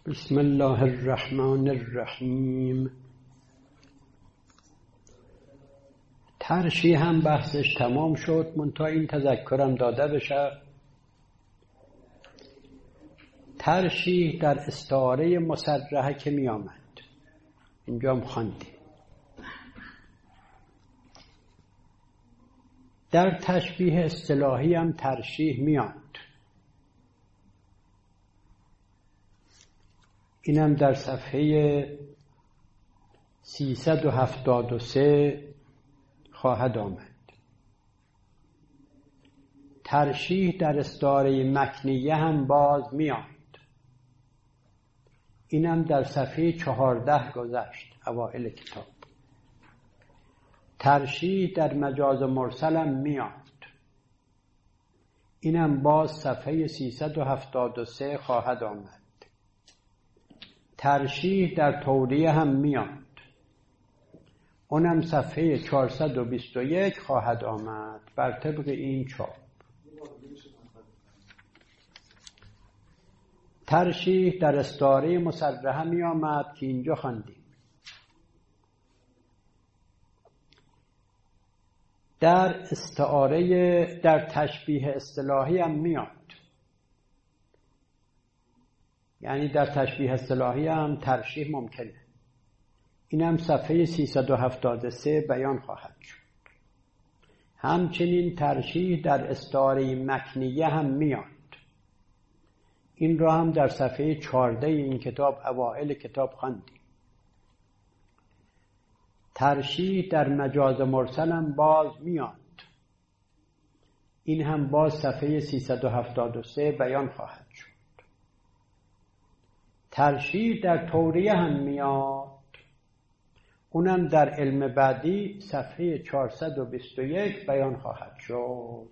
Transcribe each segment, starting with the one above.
بسم الله الرحمن الرحیم. ترشیح هم بحثش تمام شد، منتها این تذکرم داده بشه. ترشیح در استعاره مصرحه که می آمد اینجا هم خواندیم. در تشبیه اصطلاحی هم ترشیح میاد. اینم در صفحه 373 خواهد آمد. ترشیح در استعاره مکنیه هم باز میاد. اینم در صفحه 14 گذشت اوائل کتاب. ترشیح در مجاز مرسل هم میاد. اینم باز صفحه 373 خواهد آمد. ترشیح در توریه هم میاد. اونم صفحه 421 خواهد آمد بر طبق این چاپ. ترشیح در استعاره مصرحه می آمد که اینجا خواندیم. در استعاره در تشبیه اصطلاحی هم میاد. یعنی در تشبیه اصطلاحی هم ترشیح ممکنه. اینم صفحه 373 بیان خواهد شد. همچنین ترشیح در استعاره مکنیه هم میاد. این را هم در صفحه 14 این کتاب اوائل کتاب خواندیم. ترشیح در مجاز مرسل هم باز میاد. این هم باز صفحه 373 بیان خواهد شد. ترشیح در توریه هم میاد. اونم در علم بعدی صفحه 421 بیان خواهد شد.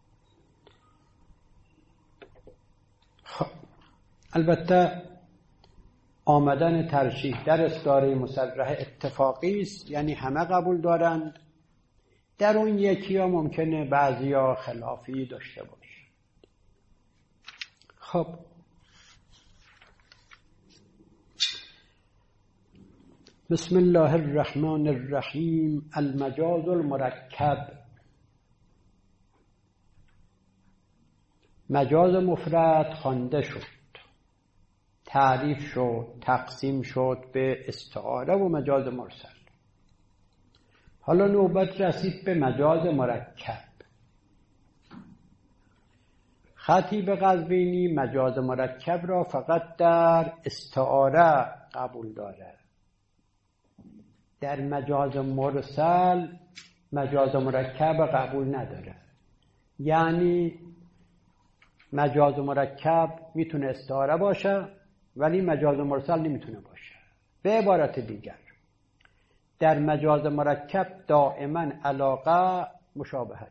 خب البته آمدن ترشیح در استعاره مصرحه اتفاقی است، یعنی همه قبول دارند. در اون یکی ها ممکنه بعضی ها خلافی داشته باشه. خب بسم الله الرحمن الرحیم. المجاز المرکب. مجاز مفرد خوانده شد، تعریف شد، تقسیم شد به استعاره و مجاز مرسل. حالا نوبت رسید به مجاز مرکب. خطیب قزوینی مجاز مرکب را فقط در استعاره قبول داره. در مجاز مرسل مجاز مرکب قبول نداره. یعنی مجاز مرکب میتونه استعاره باشه ولی مجاز مرسل نمیتونه باشه. به عبارت دیگر در مجاز مرکب دائما علاقه مشابهت،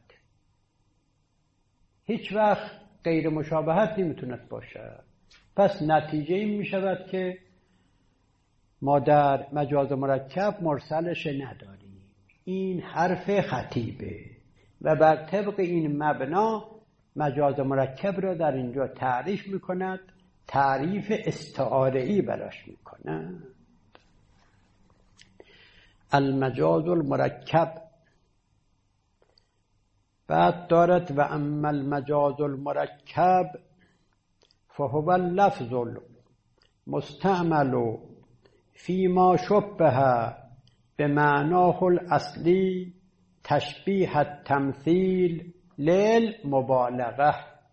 هیچ وقت غیر مشابهت نمیتونه باشه. پس نتیجه این میشود که ما در مجاز مرکب مرسلش نداریم. این حرف خطیبه و بر طبق این مبنا مجاز مرکب را در اینجا تعریف میکند، تعریف استعاره‌ای براش میکند. المجاز المرکب. بعد دارد و اما المجاز المرکب فهو اللفظ المستعمل فيما شبه بمعناه الأصلي تشبيه التمثيل للمبالغه.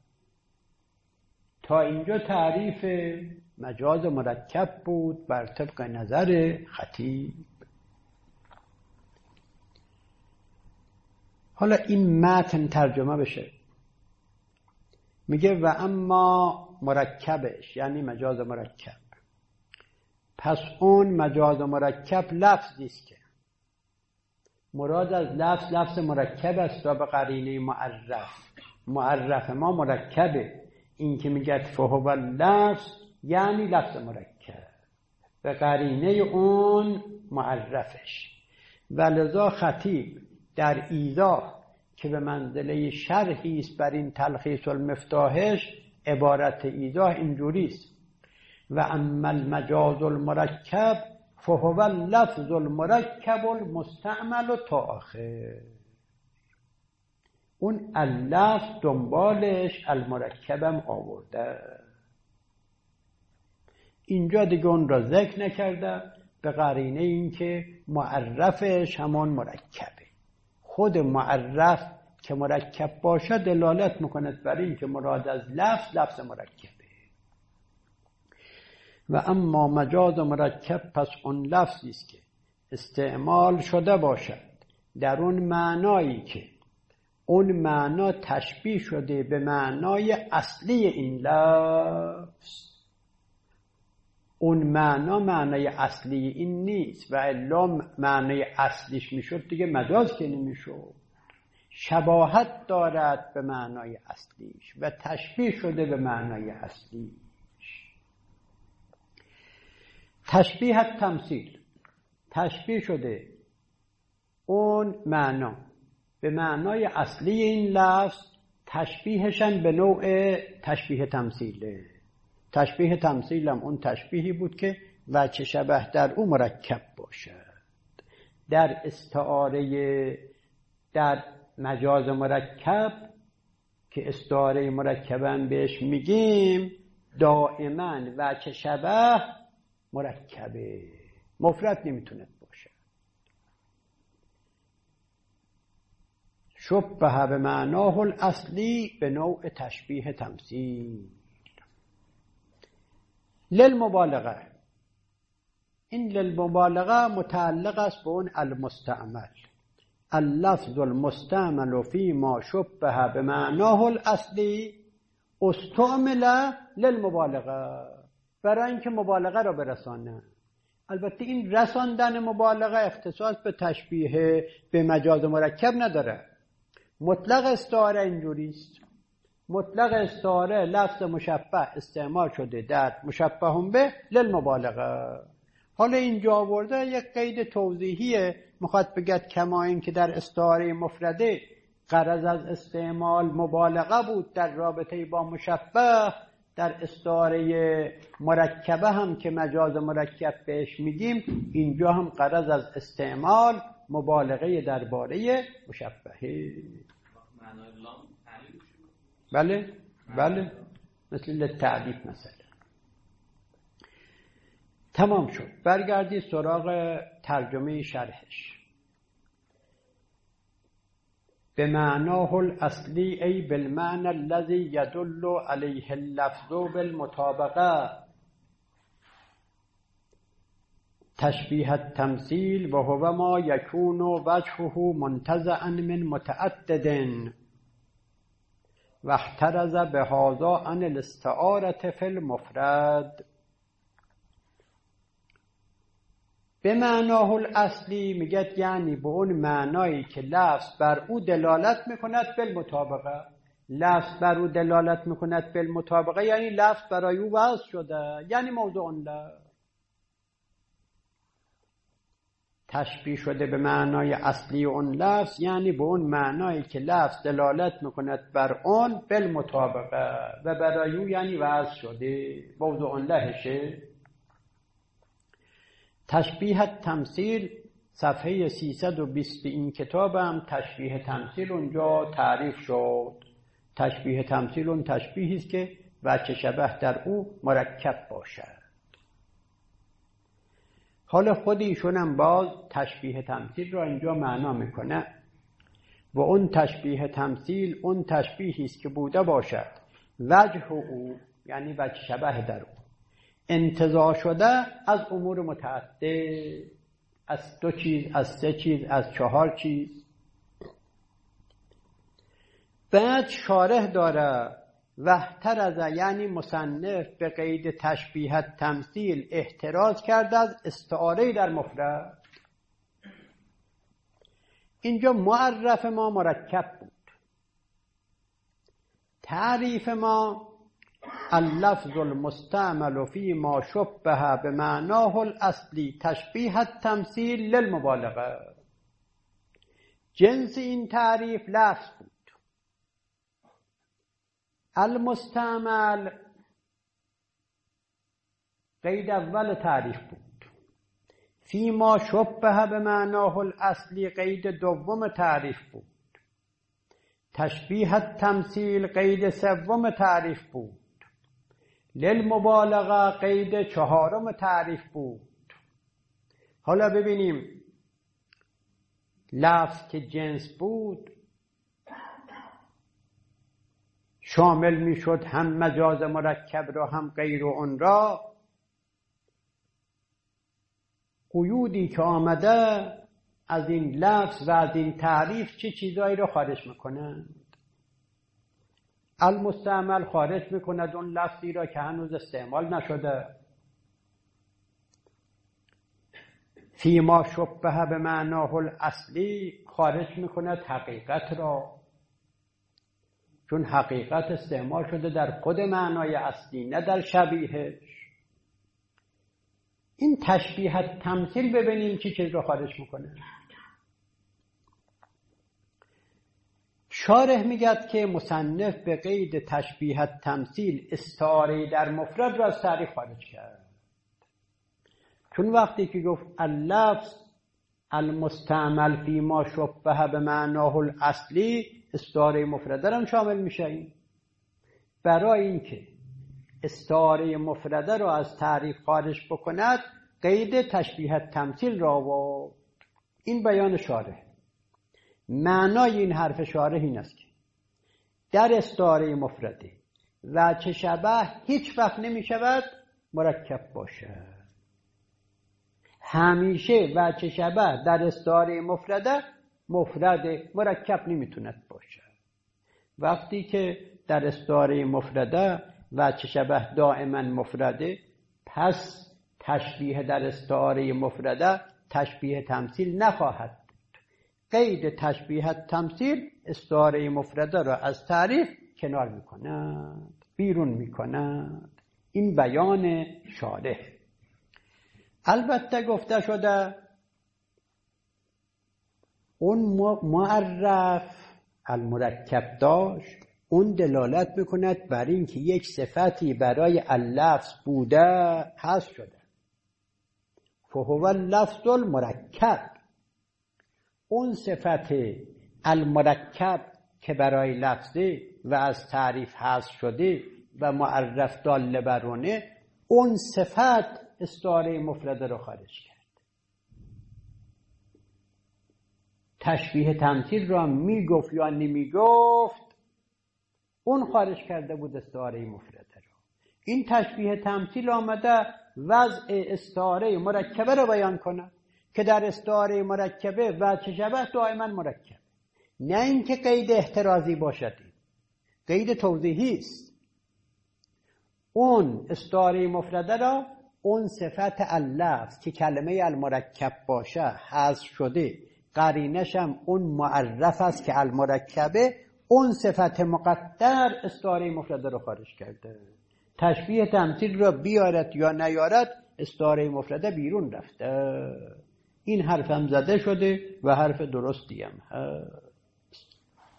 تا اینجا تعریف مجاز مرکب بود بر طبق نظر خطیب. حالا این متن ترجمه بشه. میگه و اما مرکبش یعنی مجاز مرکب. پس اون مجاز مرکب لفظی است که مراد از لفظ مرکب است و به قرینه معرف ما مرکبه. این که میگه فهو لفظ یعنی لفظ مرکب به قرینه اون معرفش. ولذا خطیب در ایضاح که به منزله شرحی است بر این تلخیص المفتاحش، عبارت ایضاح اینجوری است: و اما المجاز المرکب فهو اللفظ المرکب المستعمل تا آخر. اون اللفظ دنبالش المرکبم آورده. اینجا دیگه اون را ذکر نکرده به قرینه این که معرفش همان مرکبه. خود معرف که مرکب باشه دلالت میکند بر این که مراد از لفظ مرکبه. و اما مجاز مرکب پس اون لفظی است که استعمال شده باشد در اون معنایی که اون معنا تشبیه شده به معنای اصلی این لفظ. اون معنا معنای اصلی این نیست و الا معنای اصلیش میشد دیگه مجاز که نمیشد. شباهت دارد به معنای اصلیش و تشبیه شده به معنای اصلیش. تشبیه تمثیل، تشبیه شده اون معنا به معنای اصلی این لفظ، تشبیهشن به نوع تشبیه تمثیله. تشبیه تمثیل هم اون تشبیهی بود که وجه شبه در او مرکب باشد. در استعاره، در مجاز مرکب که استعاره مرکبن بهش میگیم، دائما وجه شبه مرکبه، مفرد نمیتونه باشه. شبه به معناه الاصلی به نوع تشبیه تمثیل. للمبالغه، این للمبالغه متعلق است به اون المستعمل. اللفظ المستعمل فی ما شبه به معناه الاصلی استعمل للمبالغه، برای اینکه مبالغه را برسانه. البته این رساندن مبالغه اختصاص به تشبیه به مجاز مرکب نداره. مطلق استعاره اینجوریست. مطلق استعاره لفظ مشبه استعمال شده در مشبه به للمبالغه. حالا اینجا آورده یک قید توضیحیه، میخواد بگد کما این که در استعاره مفرده غرض از استعمال مبالغه بود در رابطه با مشبه، در استعاره مرکبه هم که مجاز مرکب بهش میگیم اینجا هم غرض از استعمال مبالغه درباره مشبهه. بله مثل للتعلیف مثلا. تمام شد. برگردی سراغ ترجمه شرحش. به معناه الاصلی ای بالمعنى الذي يدل عليه اللفظ بالمطابقه تشبیه التمثیل و هو ما یکون وجهه منتزعا من متعدد و احترز بهذا عن الاستعاره فی المفرد. به معناه الاصلی میگه یعنی به اون معنایی که لفظ بر او دلالت میکند بالمطابقه. لفظ بر او دلالت میکند بالمطابقه یعنی لفظ برای او وضع شده، یعنی موضوع اون لفظ تشبیه شده به معنای اصلی اون لفظ، یعنی به اون معنایی که لفظ دلالت میکند بر اون بالمطابقه و برای او یعنی وضع شده، موضوع اون لحشه. تشبیه تمثیل صفحه 320 این کتاب هم تشبیه تمثیل اونجا تعریف شد. تشبیه تمثیل اون تشبیهی است که وجه شبه در او مرکب باشد. حالا خود ایشون هم باز تشبیه تمثیل را اینجا معنا میکنه و اون تشبیه تمثیل اون تشبیهی است که بوده باشد وجه او یعنی وجه شبه در او انتزاع شده از امور متعدد، از 2 چیز، از 3 چیز، از 4 چیز. بعد شارح داره واحترز یعنی مصنف به قید تشبیه تمثیل احتراز کرده از استعاره در مفرد. اینجا معرف ما مرکب بود، تعریف ما اللفظ المستعمل فی ما شبه به معناه الاصلی تشبیه التمثیل للمبالغه. جنس این تعریف لفظ بود. المستعمل قید اول تعریف بود. فیما شبه به معناه الاصلی قید دوم تعریف بود. تشبیه التمثیل قید سوم تعریف بود. للمبالغه قید چهارم تعریف بود. حالا ببینیم لفظ که جنس بود شامل میشد هم مجاز مرکب را هم غیر اون را. قیودی که آمده از این لفظ و از این تعریف چه چیزایی را خارج میکنند؟ المستعمل خارج میکند اون لفظی را که هنوز استعمال نشده. فیما شبه به معناه الاصلی خارج میکند حقیقت را، چون حقیقت استعمال شده در خود معنای اصلی نه در شبیهش. این تشبیه تمثیل ببینیم چی چیز رو خارج میکنه. شارح میگد که مصنف به قید تشبیه تمثیل استعاره در مفرد را از تعریف خارج کرد، چون وقتی که گفت اللفظ المستعمل فی ما شبه به معناه الاصلی استعاره مفرده را شامل میشه. این برای اینکه استعاره مفرده را از تعریف خارج بکند قید تشبیه تمثیل را آورد. این بیان شارح. معنای این حرف شارح این است که در استعاره مفرده وجه شبه هیچ وقت نمی شود مرکب باشد. همیشه وجه شبه در استعاره مفرده مفرد مرکب نمیتوند باشد. وقتی که در استعاره مفرده وجه شبه دائما مفرده، پس تشبیه در استعاره مفرده تشبیه تمثیل نخواهد. قید تشبیه تمثیل استعاره مفرده را از تعریف کنار میکند، بیرون میکند. این بیان شارح. البته گفته شده اون معرف المرکب داشت، اون دلالت میکند بر این که یک صفتی برای اللفظ بوده حذف شده. فهو اللفظ المرکب. اون صفت المرکب که برای لفظه و از تعریف حذف شده و معرف داله برونه، اون صفت استعاره مفرده رو خارج کرد. تشبیه تمثیل را میگفت یا نمیگفت، اون خارج کرده بود استعاره مفرده رو. این تشبیه تمثیل آمده وضع استعاره مرکبه رو بیان کنه که در استعاره مرکبه وجه شبه دائما مرکب، نه اینکه قید احترازی باشد، قید توضیحی است. اون استعاره مفرده را اون صفت اللفظ که کلمه المرکب باشه حذف شده، قرینش هم اون معرف است که المرکبه، اون صفت مقدر استعاره مفرده رو خارج کرده. تشبیه تمثیل را بیارد یا نیارد استعاره مفرده بیرون رفته. این حرف هم زده شده و حرف درستی هم هست.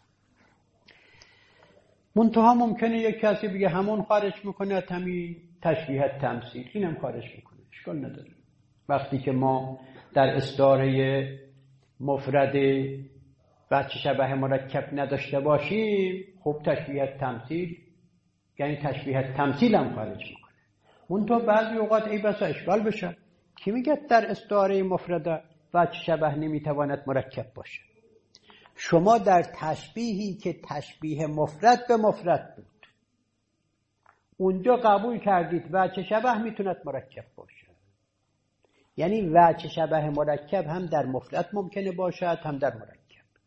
منتها ممکنه یک کسی بگه همون خارج میکنه، همین تشبیه تمثیل این هم خارج میکنه، اشکال نداره. وقتی که ما در استعاره مفرد وجه شبه مرکب نداشته باشیم، خب تشبیه تمثیل یعنی تشبیه تمثیل هم خارج میکنه. منتها بعضی اوقات ای بسا اشکال بشه، کی میگه در استعاره مفرده وجه شبه نمیتواند مرکب باشه؟ شما در تشبیهی که تشبیه مفرد به مفرد بود، اونجا قبول کردید وجه شبه میتوند مرکب باشه. یعنی وجه شبه مرکب هم در مفرد ممکنه باشد هم در مرکب.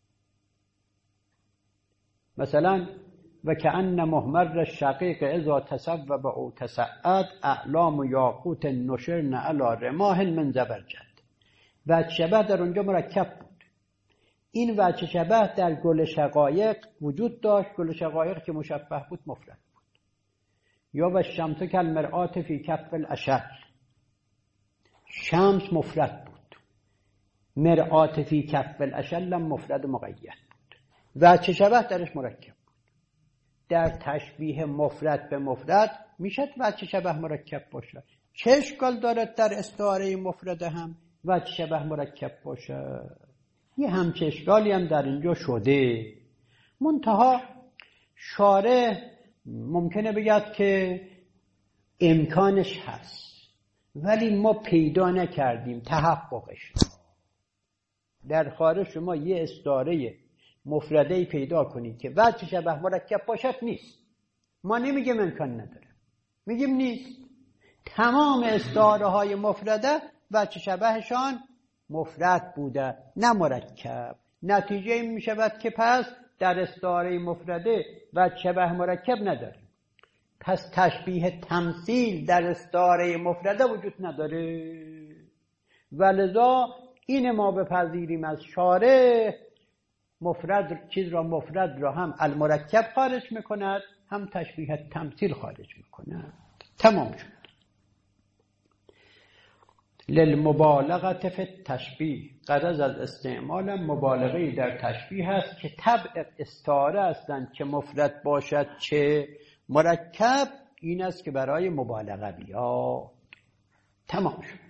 مثلا و کأن محمر الشقیق اذا تصوب او تسعد اعلام یاقوت نشرن علی رماح من زبرجد. وجه شبه در اونجا مرکب بود. این وجه شبه در گل شقایق وجود داشت. گل شقایق که مشبه بود مفرد بود. یا و شمس کالمرآة فی کف الاشر، شمس مفرد بود، مرآة فی کف الاشر لم مفرد مقید بود. وجه شبه درش مرکب. در تشبیه مفرد به مفرد میشد وجه شبه مرکب باشه. چه اشکال دارد در استعاره مفرد هم وجه شبه مرکب باشه؟ یه همچه اشکالی هم در اینجا شده. منتها شارح ممکنه بگید که امکانش هست، ولی ما پیدا نکردیم تحققش. در خارج شما یه استعاره مفرده‌ای پیدا کنید که وجه شبه مرکب باشد، نیست. ما نمیگیم امکان نداره، میگیم نیست. تمام استعاره های مفرده وجه شبهشان مفرد بوده نه مرکب. نتیجه این می شود که پس در استعاره مفرده وجه شبه مرکب نداره، پس تشبیه تمثیل در استعاره مفرده وجود نداره. ولذا این ما بپذیریم از شارح مفرد چیز را مفرد را هم المرکب خارج میکند، هم تشبیه تمثیل خارج میکند. تمام شد. للمبالغه فی التشبیه، غرض از استعمال مبالغه در تشبیه است که طبع استعاره هستند که مفرد باشد چه مرکب، این است که برای مبالغه بیاد. تمام شد.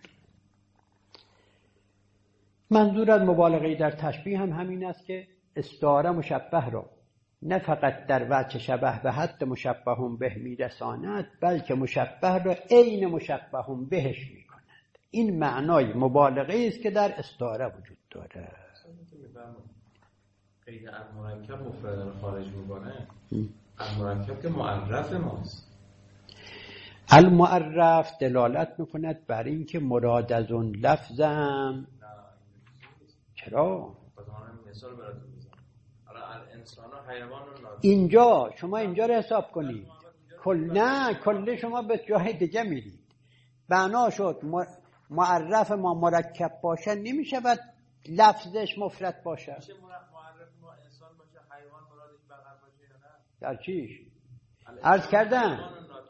منظور از مبالغه در تشبیه هم همین است که استعاره مشبه را نه فقط در وجه شبه به حد مشبه به میرساند، بلکه مشبه را عین مشبه بهش میکند. این معنای مبالغه است که در استعاره وجود داره. قید المرکب مفرد رو خارج میکنه. المرکب که معرف ماست. المعرف دلالت میکند بر این که مراد از اون لفظم. چرا؟ مثال براتون بزنم. حالا انسان و حیوان و ناطق. اینجا شما اینجا رو حساب کنید. کل شما به جای دیگه میرید. بنا شد معرف ما مرکب باشه، نمیشود لفظش مفرد باشه. میشه معرف ما انسان باشه، حیوان مرادش بقر باشه یا نه؟ در چیش؟ عرض کردم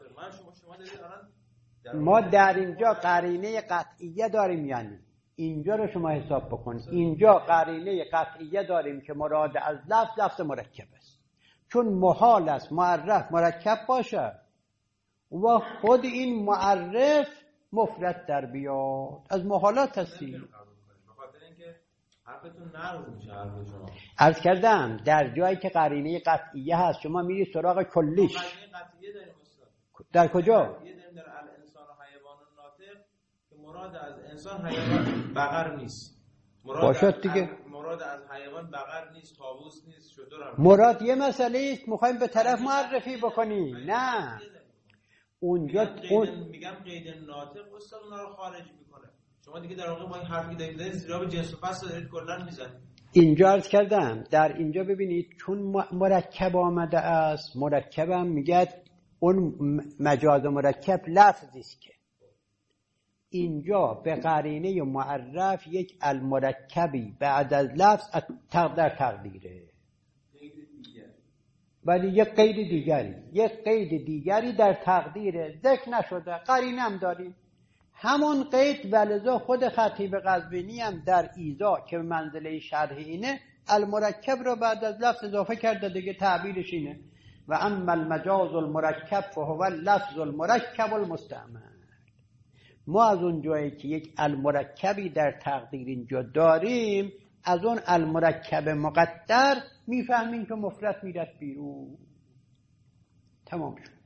شما ما در اینجا قرینه قطعیه داریم، یعنی اینجا رو شما حساب بکنید. اینجا قرینه قطعیه داریم که مراد از لفظ مرکب است، چون محال است معرف مرکب باشه و خود این معرف مفرد در بیاد. از محالات هستی. بخاطر اینکه حرفتون نقض میشه حرف شما. عرض کردم در جایی که قرینه قطعیه هست شما میری سراغ کلیش. قرینه قطعیه داریم استاد. در کجا؟ یه داریم در الانسان و حیوان و ناطق که مراد از انسان حیوان بقر نیست. باشد دیگه. مراد از حیوان بقر نیست، طاووس نیست، شتر هم. مراد یه مسئله است میخوایم به طرف معرفی بکنیم. نه اونجا میگم قید ناطق استاد اونا رو خارج میکنه. شما دیگه در واقع با این حرفی که دارید زیرا به جنس و فصل دارید کلا میزنید. اینجا عرض کردم در اینجا ببینید چون مرکب آمده است، مرکبم میگه اون مجاز مرکب لفظی است که اینجا به قرینه معرف یک المرکبی بعد از لفظ در تقدیره، ولی یک قید دیگری در تقدیر ذکر نشده. قرینه هم داریم همون قید، ولذا خود خطیب قزوینی هم در ایضاح که منزله شرح اینه المرکب رو بعد از لفظ اضافه کرده دیگه. تعبیرش اینه و اما المجاز المرکب فهو اللفظ المرکب المستعمل. ما از اون جایی که یک المرکبی در تقدیر اینجا داریم، از اون المرکب مقدر میفهمیم که مفرد میرد بیرون. تمام شد.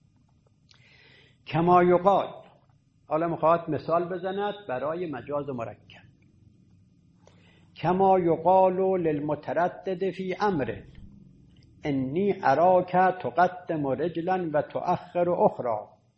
کما یقال، حالا میخواد مثال بزند برای مجاز مرکب. کما یقال للمتردد فی امر انی اراک تقدم رجلا و تؤخر اخرى،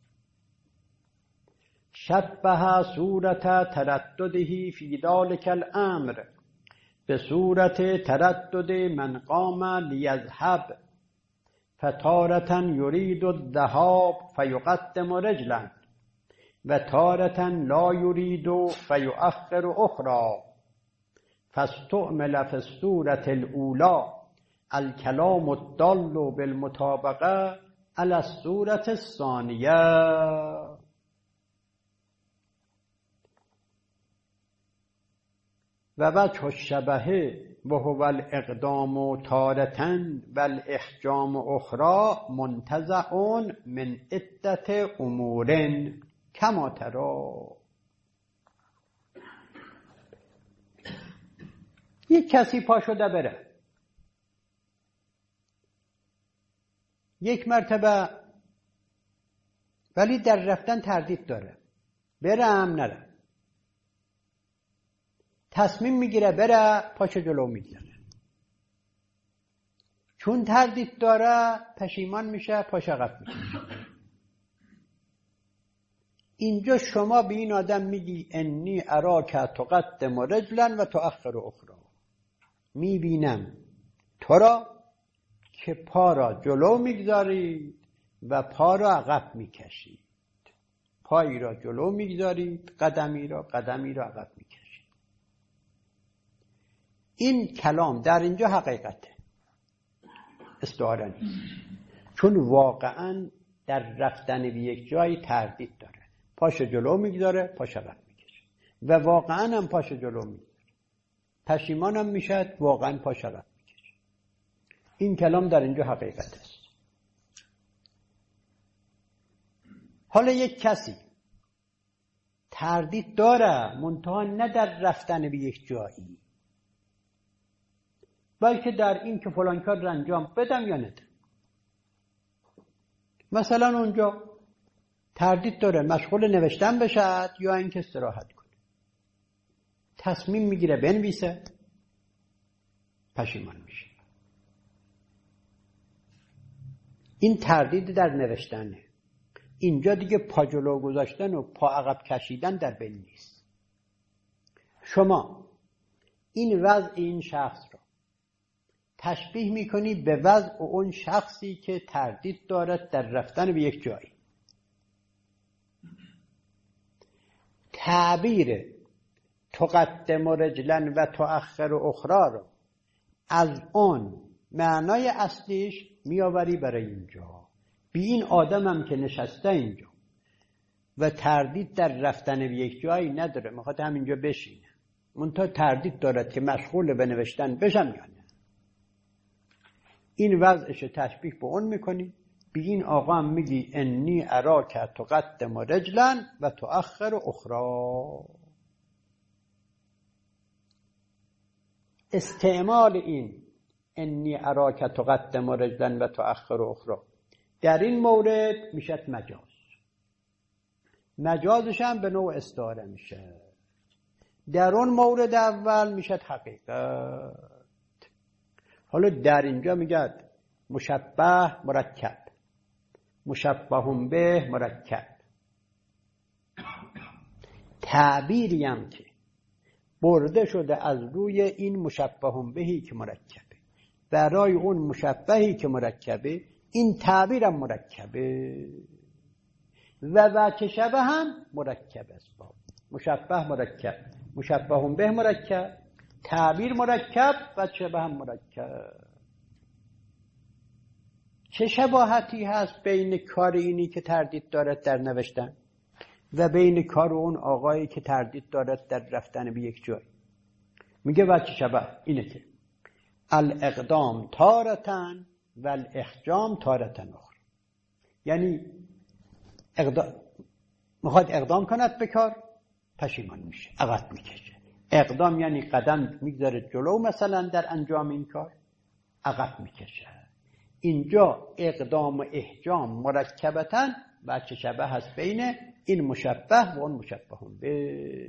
شبه صورت تردده فی ذلک الامر به صورت تردد من قام لیذهب، فتارة یرید الذهاب فیقدم رجلا و تارة لا یرید فیؤخر اخرى، فاستعمل فی الصورة الاولى الکلام الدال بالمطابقه علی الصورة الثانیه. و وجه الشبه وهو الاقدام تارة والاحجام اخرى منتزع من عدة امور. کما ترا. یک کسی پا شده بره، یک مرتبه، ولی در رفتن تردید داره، برم نرم، تصمیم میگیره بره، پاشو جلو میگذاره، چون تردید داره پشیمان میشه، پاش عقب میکشه. اینجا شما به این آدم میگی انی اراک تقدم رجلا و تؤخر اخرى، میبینم تو را که پا را جلو میگذارید و پا را عقب میکشید، پایی را جلو میگذارید، قدمی را عقب میکشید. این کلام در اینجا حقیقته، استعاره نیست، چون واقعا در رفتن به یک جای تردید داره، پاش جلو میگذاره، پاش عقب میکشه و واقعا هم پاش جلو میگذاره، پشیمان هم میشد، واقعا پاش عقب میکشه. این کلام در اینجا حقیقت است. حالا یک کسی تردید داره، منتها نه در رفتن به یک جایی، بلکه در این که فلان کار را انجام بدم یا ندم. مثلا اونجا تردید داره مشغول نوشتن بشد یا اینکه استراحت کنه، تصمیم میگیره بنویسه، پشیمان میشه. این تردید در نوشتنه. اینجا دیگه پا جلو گذاشتن و پا عقب کشیدن در بین نیست. شما این وضع این شخص را تشبیه میکنی به وضع اون شخصی که تردید دارد در رفتن به یک جایی. تعبیر تقدم رجلا و تؤخر اخرى را از اون معنای اصلیش میآوری برای اینجا. بی این آدم هم که نشسته اینجا و تردید در رفتن به یک جایی نداره، میخواد همینجا بشینه، منتها تردید دارد که مشغول به نوشتن بشم یا نه، این وضعش تشبیه به اون میکنی. بی این آقا هم میگی انی اراک تقدم رجلا و تؤخر اخرى. استعمال این انی اراک تقدم رجلا و تؤخر اخرى در این مورد میشد مجاز. مجازش هم به نوع استعاره میشه. در اون مورد اول میشد حقیقت. حالا در اینجا میگه مشبه مرکب، مشبه به مرکب. تعبیری هم که برده شده از روی این مشبه بهی که مرکبه برای اون مشبهی که مرکبه، این تعبیر هم مرکبه و وجه شبه هم مرکب است. مشبه مرکب، مشبه به مرکب، تعبیر مرکب، وجه شبه هم مرکب. چه شباهتی هست بین کار اینی که تردید دارد در نوشتن و بین کار اون آقایی که تردید دارد در رفتن به یک جای؟ میگه وجه شبه اینه که الاقدام تارتن و الاحجام تارتن اخرى. یعنی میخواد اقدام کند به کار، پشیمان میشه، عقب میکشه. اقدام یعنی قدم میگذاره جلو، مثلا در انجام این کار عقب میکشه. اینجا اقدام و احجام مرکبتن وجه شبه هست بین این مشبه و اون مشبه به.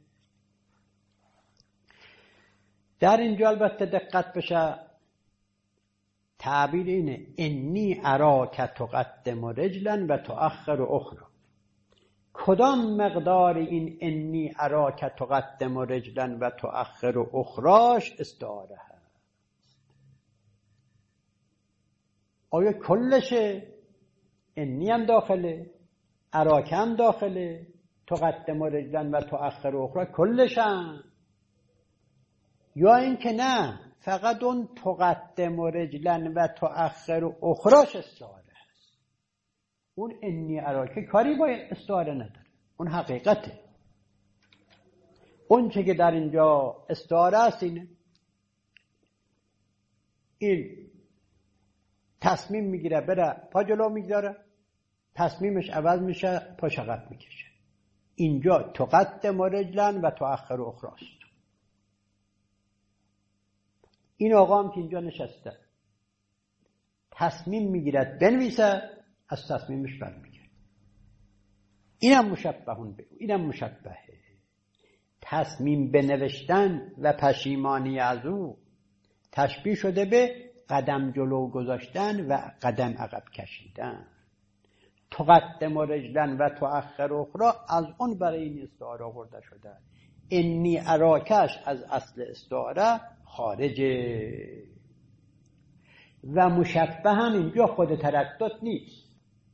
در اینجا البته دقت بشه، تعبیر اینه انی اراک تقدم رجلا و تؤخر اخرى. کدام مقدار این انی اراک تقدم رجلا و تؤخر اخراش استعاره هست؟ آیا کلشه؟ انی هم داخله، اراک هم داخله، تقدم رجلا و تؤخر اخرى کلشن؟ یا اینکه نه فقط اون تقدم رجلا و تؤخر اخراش استعاره هست؟ اون انی اراک کاری با استعاره نداره، اون حقیقته. اون چه که در اینجا استعاره است اینه، این تصمیم میگیره بره، پا جلو میگذاره، تصمیمش عوض میشه، پاش عقب میکشه. اینجا تقدم رجلا و تؤخر اخراست. این آقا هم که اینجا نشسته تصمیم میگیرد بنویسه، از تصمیمش برمیگرد. اینم مشبهون به اینم مشبهه. تصمیم بنوشتن و پشیمانی از او تشبیه شده به قدم جلو گذاشتن و قدم عقب کشیدن. تقدم رجلا و تؤخر اخرى از اون برای این استعاره آورده شده. انی اراکش از اصل استعاره خارجه و مشبه هم اینجا خود تردد نیست،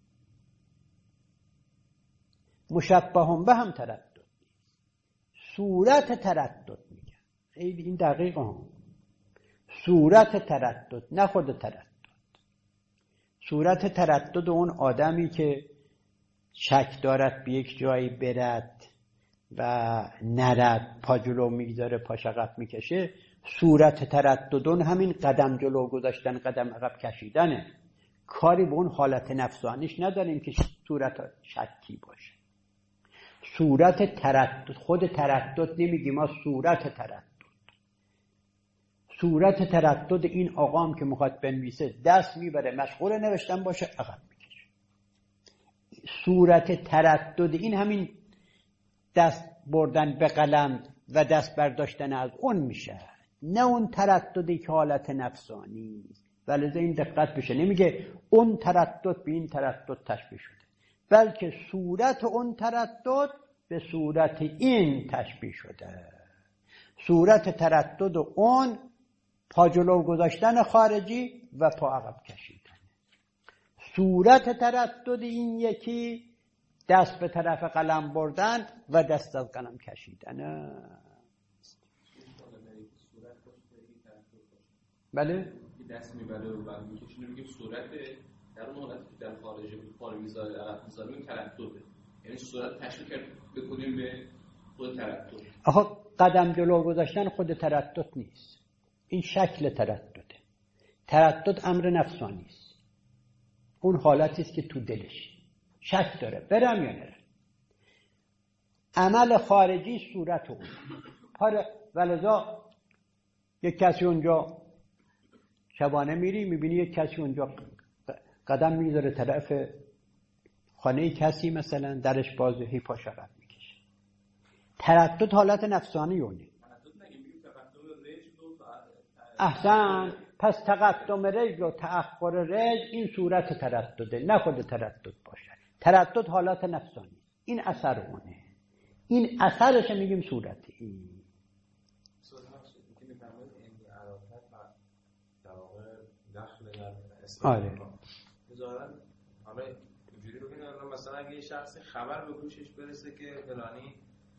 مشبه هم به هم تردد نیست، صورت تردد میگه. خیلی این دقیق هم صورت تردد نه خود تردد. صورت تردد اون آدمی که شک دارد به یک جایی برد و نرد، پا جلو میگذاره پاش عقب میکشه. صورت ترددون همین قدم جلو گذاشتن قدم عقب کشیدنه. کاری به اون حالت نفسانیش نداریم که صورت شکی باشه. صورت تردد، خود تردد نمیگیم ما، صورت تردد. صورت تردد این آقام که میخواد بنویسه دست میبره مشغول نوشتن باشه عقب میکشه. صورت تردد این همین دست بردن به قلم و دست برداشتن از اون میشه، نه اون ترددی که حالت نفسانی است. ولی این دقت بشه، نمیگه اون تردد به این تردد تشبیه شده، بلکه صورت اون تردد به صورت این تشبیه شده. صورت تردد اون پا جلو گذاشتن خارجی و پا عقب کشیدن. صورت تردد این یکی دست به طرف قلم بردن و دست از قلم کشیدن. بله؟ دست میبره و بعد میکشونه، میگه صورت در اون حالت که در خارج پا رو میذاره عقب میذاره این تردده. یعنی صورت تشبیه بکنیم به خود تردد. آخه قدم جلو گذاشتن خود تردد نیست، این شکل تردده. تردد امر نفسانی است، اون حالتی است که تو دلش شک داره برم یا نرم. عمل خارجی صورت اون. ولذا یک کسی اونجا شبانه میری میبینی یک کسی اونجا قدم میذاره طرف خانه کسی، مثلا درش بازه، هی پاش عقب میکشه. تردد حالت نفسانی اونه. احسن. پس تقدم رجل و تأخر رجل این صورت تردده، نه خود تردد باشه. تردد حالت نفسانی، این اثر اونه، این اثرش میگیم صورتی. آره. حالا اینجوری رو ببینم، مثلا اگه یه شخصی خبر به گوشش برسه که فلانی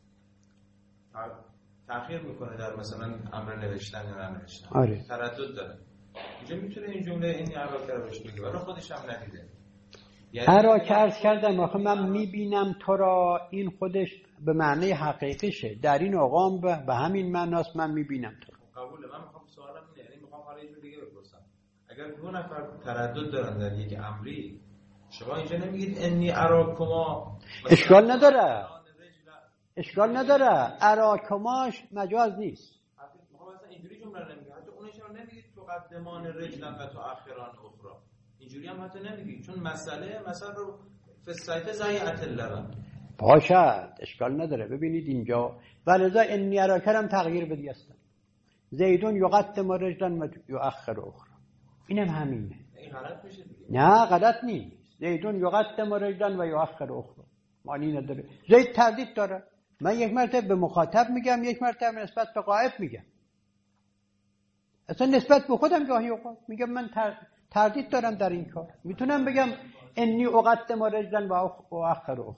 تأخیر میکنه در مثلا امر نوشتن یا ننوشتن، آره. تردد داره، اینجا میتونه این جمله این اراکه رو بهش بگه ولی خودش هم ندیده. اراکه عرض کردم آخه من میبینم تو را، این خودش به معنی حقیقیشه. در این آقام به همین معناست من میبینم تو را. قبوله. من میخوام سوالم اینه، یعنی میخوام حالا یه جور دیگه بپرسم. اگر دو نفر تردد دارن در یک امری، شما اینجا نمیگید انی اراکما؟ اشکال نداره، اشکال نداره. اراکماش مجاز نیست. میخوام مثلا اینجوری جمله نمیگید، حتی اونش هم نمیگید تقدمان رجلا و تؤخران اخرى، اینجوری هم حتی نمیگید، چون مسئله مثلا رو فسایت ضیعت اللبن باشد، اشکال نداره. ببینید اینجا ولذا انی اراکه هم تغییر بدی هستن. زیدون یقدم رجلا و یؤخر اخرى، اینم همینه. این غلط میشه دیگه. نه غلط نیست. زیدون یقدم رجلا و یؤخر اخرى معنی نداره. زید تردید داره. من یک مرتبه به مخاطب میگم، یک مرتبه نسبت به غائب میگم. اصلا نسبت به خودم گاهی اوقات میگم من تردید دارم در این کار. میتونم بگم انی اقدم رجلا و اؤخر اخرى.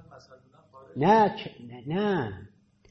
نه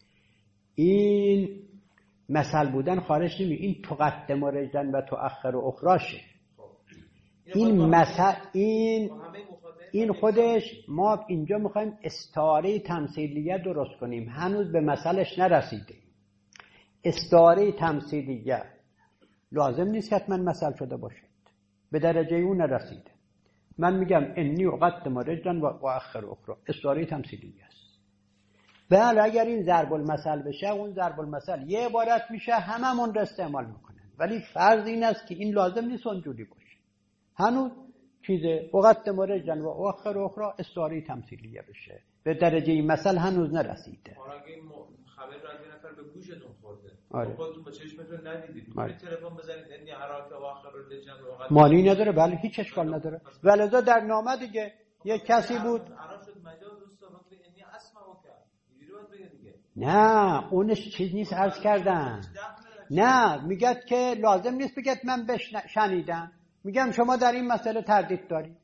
این مثل بودن خارج نمی، این تقدم رجلا و تؤخر اخراشه. این مثل این خودش ما اینجا میخوایم استعاره تمثیلیه درست کنیم، هنوز به مثلش نرسیده. استعاره تمثیلیه لازم نیست حتما مثل شده باشد، به درجه اون نرسیده. من میگم انی اقدم رجلا و اؤخر اخرى، استعاره تمثیلیه است. بله اگر این ضرب المثل بشه اون ضرب المثل یه عبارت میشه هممون رو استعمال میکنن، ولی فرض این است که این لازم نیست اونجوری باشه. هنوز چیزه اقدم رجلا و آخر اخرى استعاره تمثیلیه بشه، به درجه این مثل هنوز نرسیده. خبر را از نفر به گوشتون خورده، آره. خودتون با چشمتون ندیدید، تلفن بزنید انی اراک و آخر رجلا و آخر مانی نداره، بله هیچ اشکال نداره. ولذا در نامه دیگه یک کسی بود عرب شد مجاز استاد انی اسمع و کرد اینجوری باید بگه دیگه. نه اونش چیز نیست، عرض کردم. نه میگه که لازم نیست بگید من شنیدم، میگم شما در این مسئله تردید دارید،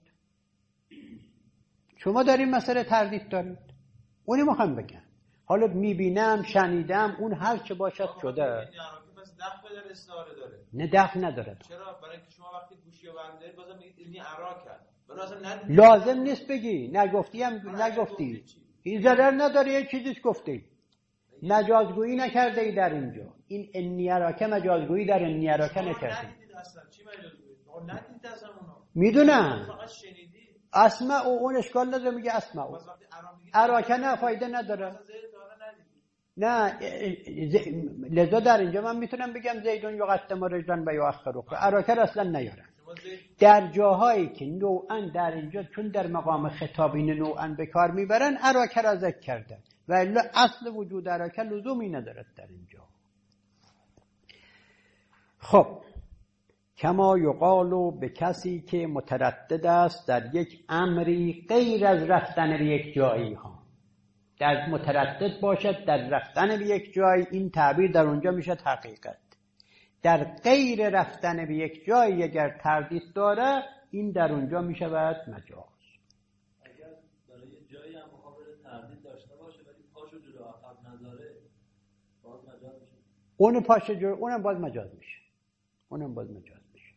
شما در این مسئله تردید دارید، اونی میخوام بگم. حالا میبینم شنیدم اون هر چه باشد شده. پس دفع در استعاره داره؟ نه دفع نداره. چرا؟ برای اینکه شما وقتی گوشی رو بردارید بازم میگید اینی عراق کرد، لازم نیست بگی. نگفتی هم نگفتی، این ضرر نداره، یه چیزیش گفتی، مجازگویی نکرده ای در اینجا. این انی اراکه مجازگویی در انی اراکه نکرده. چی مجازگویی؟ ندید اصلا اونا. میدونم. فقط شنیدی. اسمع اون اشکال نداره، میگه اسمع او. اراکه نه فایده نداره. نه لذا در اینجا من میتونم بگم زیدون یقدم رجلا و یؤخر اخرى، اراکه اصلا نیارم. در جاهایی که نوعا در اینجا چون در مقام خطابین نوعا به کار میبرن اراکه را ذکر کردن، و الا اصل وجود اراکه لزومی ندارد در اینجا. خب کما یقالو به کسی که متردد است در یک امری غیر از رفتن به یک جایی ها، در متردد باشد در رفتن به یک جای، این تعبیر در اونجا میشه حقیقت. در غیر رفتن به یک جای اگر تردید داره این در اونجا میشود مجاز. اگر برای جایی هم مقابل تردید داشته باشه ولی پاشو جلو عقب نذاره باز مجاز میشه. اون پاشو جلو اونم باز مجاز میشه، اونم باز مجاز میشه.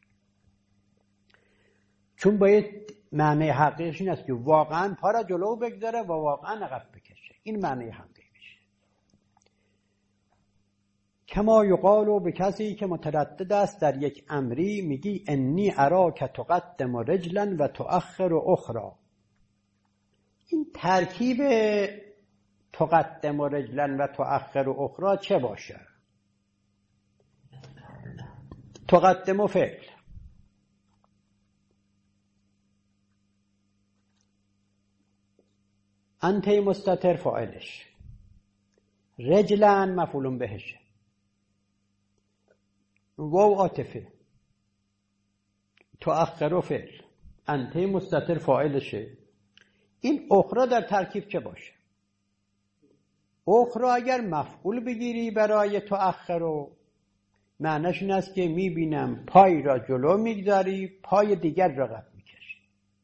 چون باید معنی حقیقیش این است که واقعا پا را جلو بگذاره و واقعا عقب بکشه، این معنی حقیقیشه. کما یقالو به کسی که متردد است در یک امری، میگی انی اراک تقدم رجلا و تؤخر اخرى. این ترکیب تقدم رجلا و تؤخر اخرى چه باشه؟ تقدم فعل، انت مستتر فاعلش، رجلا مفعول بهشه، واو عاطفه، تؤخر فعل، انت مستتر فاعلشه. این اخرى در ترکیب چه باشه؟ اخرى اگر مفعول بگیری برای تؤخر، معنیش این است که میبینم پای را جلو میگذاری، پای دیگر را عقب میکشی.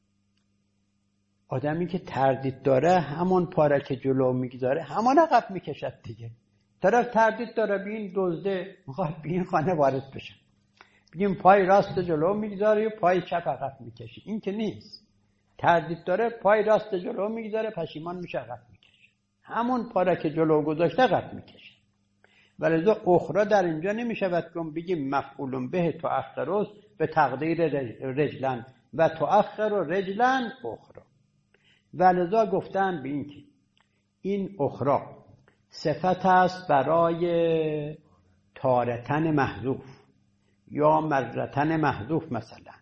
آدمی که تردید داره همون پا را که جلو میگذاره همان عقب میکشد دیگه. طرف تردید داره بین دزده میخواد بین خانه وارد بشه، بگیم پای راست جلو میگذاری و پای چپ عقب میکشی، این که نیست. تردید داره پای راست جلو میگذاره، پشیمان میشه عقب میکشه، همون پا را که جلو گذاشته عقب میکشه. ولی اخرى در اینجا نمیشود که بگیم مفعول به تؤخر به تقدیر رجلن و تؤخر رجلن اخرى. ولذا گفتن به این که این اخرى صفت است برای تارتن محذوف یا مرتن محذوف. مثلا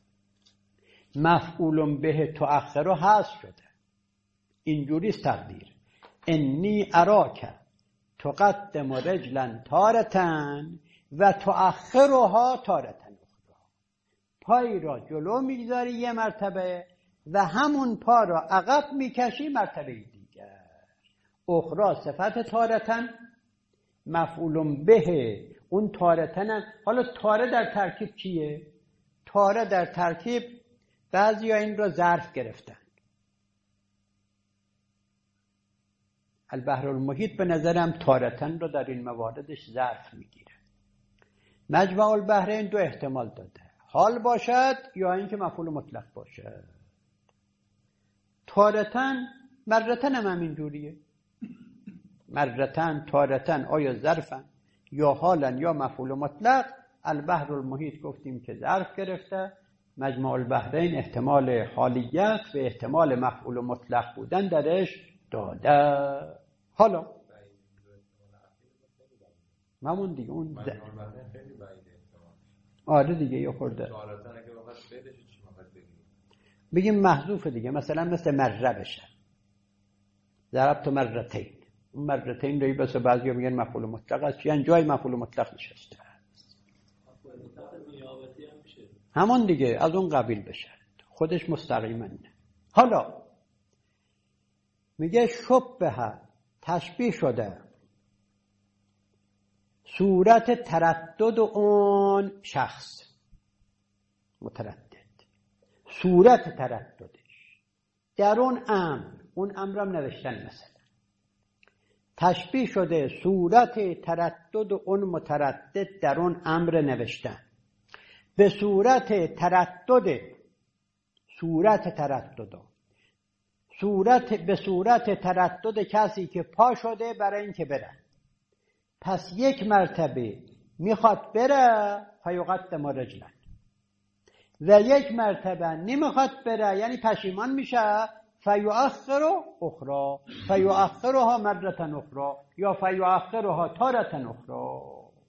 مفعول به تؤخر حذف شده، اینجوری است تقدیر انی اراک تقدم رجلا تارتن و تؤخرها تارتن اخرى. پای را جلو میگذاری یه مرتبه و همون پا را عقب میکشی مرتبه دیگر. اخرى صفت تارتن، مفعول به اون تارتن. حالا تاره در ترکیب چیه؟ تاره در ترکیب بعضی ها این را ظرف گرفتن. البحر المحیط به نظرم تارتن را در این مواردش ظرف میگیره. مجمع البحرین دو احتمال داده، حال باشد یا اینکه مفعول مطلق باشد. تارتن مرتن هم همین جوریه، مرتن تارتن آیا ظرفن یا حالن یا مفعول مطلق. البحر المحیط گفتیم که ظرف گرفته، مجمع البحرین احتمال حالیت و احتمال مفعول مطلق بودن درش داده. حالا همون دیگه اون آره دیگه یه خورده بگیم محذوف دیگه، مثلا مثل مره بشه، ضربت مرتین، اون مرتین روی بس بعضی میگن مفعول مطلق است، یعنی جای مفعول مطلق نشسته همون دیگه از اون قبیل بشه، خودش مستقیما نه. حالا میگه شبه تشبیه شده صورت تردد اون شخص متردد، صورت ترددش در اون امرم نوشتن مثلا تشبیه شده صورت تردد اون متردد در اون امر نوشتن به صورت تردد، به صورت تردد کسی که پا شده برای این که بره، پس یک مرتبه میخواد بره فیقدم رجلا و یک مرتبه نمیخواد بره یعنی پشیمان میشه فیؤخرها مرة اخرى یا فیؤخرها تارة اخرى.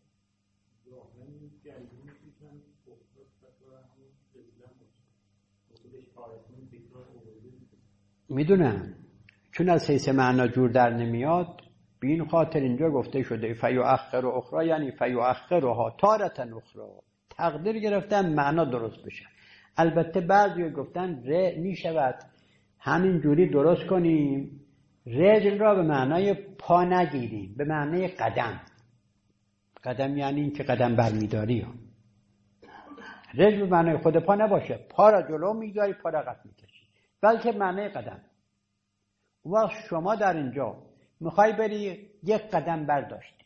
میدونم چون از حیث معنا جور در نمیاد، به این خاطر اینجا گفته شده فیؤخر اخرى یعنی فیؤخرها تارة اخرى، تقدیر گرفتن معنا درست بشه. البته بعضی گفتن میشود همین جوری درست کنیم رجل را به معنای پا نگیریم، به معنای قدم. قدم یعنی این که قدم برمیداری ها. رجل به معنای خود پا نباشه، پا را جلو میگذاری پا را عقب میکشی، بلکه معنای قدم. و شما در اینجا میخوای بری یک قدم برداشتی،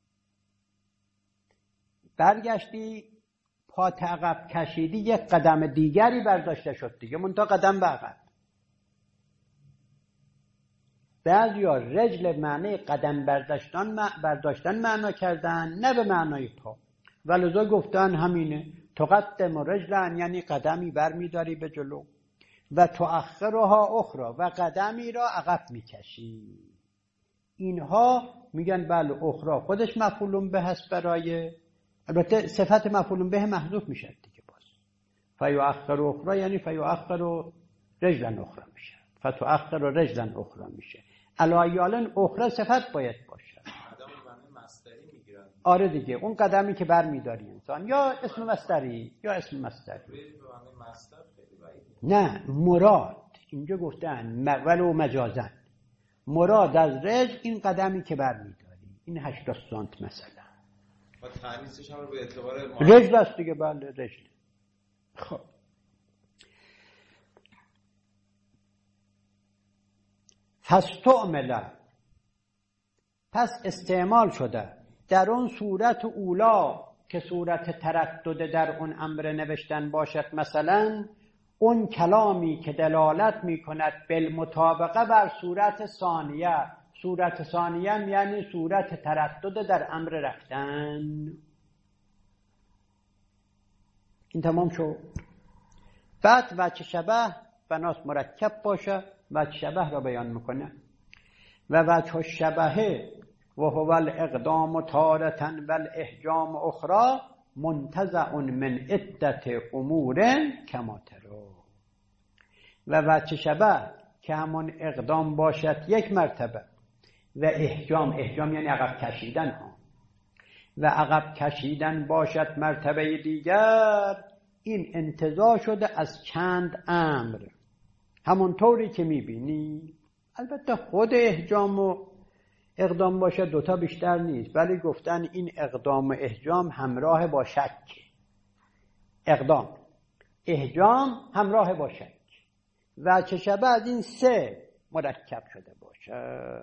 برگشتی پا عقب کشیدی، یک قدم دیگری برداشته شد دیگه، منتها قدم به عقب. بعضیا رجل معنی قدم برداشتن معنا کردن، نه به معنای پا، ولذا گفتن همینه تقدم رجلن یعنی قدمی برمیداری به جلو و تؤخرها اخرى و قدمی را عقب میکشی. اینها میگن بله اخرى خودش مفعول به هست، برای البته صفت مفعول به محذوف میشه دیگه، باز فیؤخر اخرى یعنی فیؤخر رجلا اخرى میشه، فتؤخر رجلا اخرى میشه. علایالن اخرى صفت باید باشه. آره دیگه اون قدمی که برمیداری انسان، یا اسم مصدری یا اسم مصدری. نه مراد اینجا گفتن ولو مجازن، مراد از رجل این قدمی که برمیداری، این 80 سانت مثلا. و تعنیسش هم به اعتبار رجل است دیگه، بله رجل. خب فاستعمل، پس استعمال شده در اون صورت اولا که صورت تردد در اون امر نوشتن باشد، مثلا اون کلامی که دلالت می کند بالمطابقه بر صورت ثانیه. صورت ثانیه یعنی صورت تردد در امر رفتن. این تمام شد. بعد وجه شبه بناس مرکب باشه، وجه شبه را بیان میکنه. و وجه الشبه و هو الاقدام تارة و الاحجام اخرى منتزع من عدت امور کما تری. و وجه شبه که همون اقدام باشد یک مرتبه، و احجام یعنی عقب کشیدن ها، و عقب کشیدن باشد مرتبه دیگر، این انتزاع شده از چند امر. همونطوری که میبینی البته خود احجام و اقدام باشه دوتا بیشتر نیست، ولی گفتن این اقدام و احجام همراه با شک، اقدام احجام همراه با شک، و چه شبه از این سه مرکب شده باشه.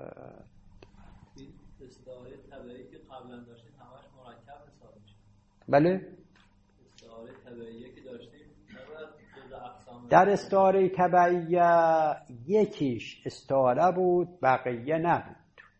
استعاره طبیعی که قبلا داشتیم همش مرکب حساب میشه. بله استعاره طبیعی که داشتیم در استعاره طبیعیه یکیش استعاره بود، بقیه نبود،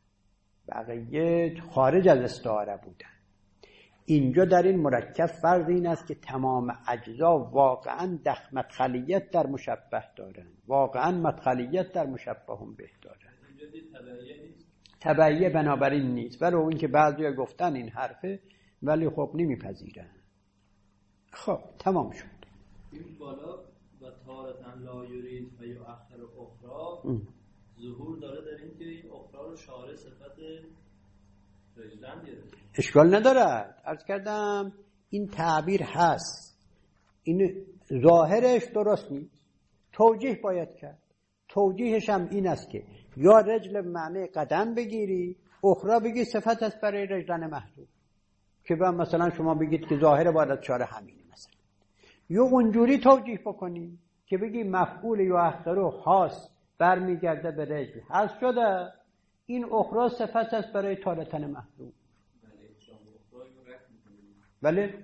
بقیه خارج از استعاره بودن. اینجا در این مرکب فرض این است که تمام اجزا واقعا مدخلیت در مشبه دارن، واقعا مدخلیت در مشبه هم به دارن. تبعیه بنابراین نیست. ولی اون که بعضی گفتن این حرفه ولی خب نمیپذیرن. خب تمام شد. این بالا و تارة لا یرید و یؤخر اخرى ظهور داره در این که این اخرى رو شارع صفت رجلن دیده. اشکال ندارد. عرض کردم این تعبیر هست، این ظاهرش درست نیست، توجیه باید کرد. توجیهش هم این است که یا رجل معنی قدم بگیری، اخرى بگی صفت است برای رجلن محذوف، که مثلا شما بگید که ظاهر باید شارع همینه مثلا. یا اونجوری توجیه بکنی که بگی مفعول یؤخر خاص برمیگرده به رجل حذف شده، این اخرى صفت است برای تارة محذوف. بله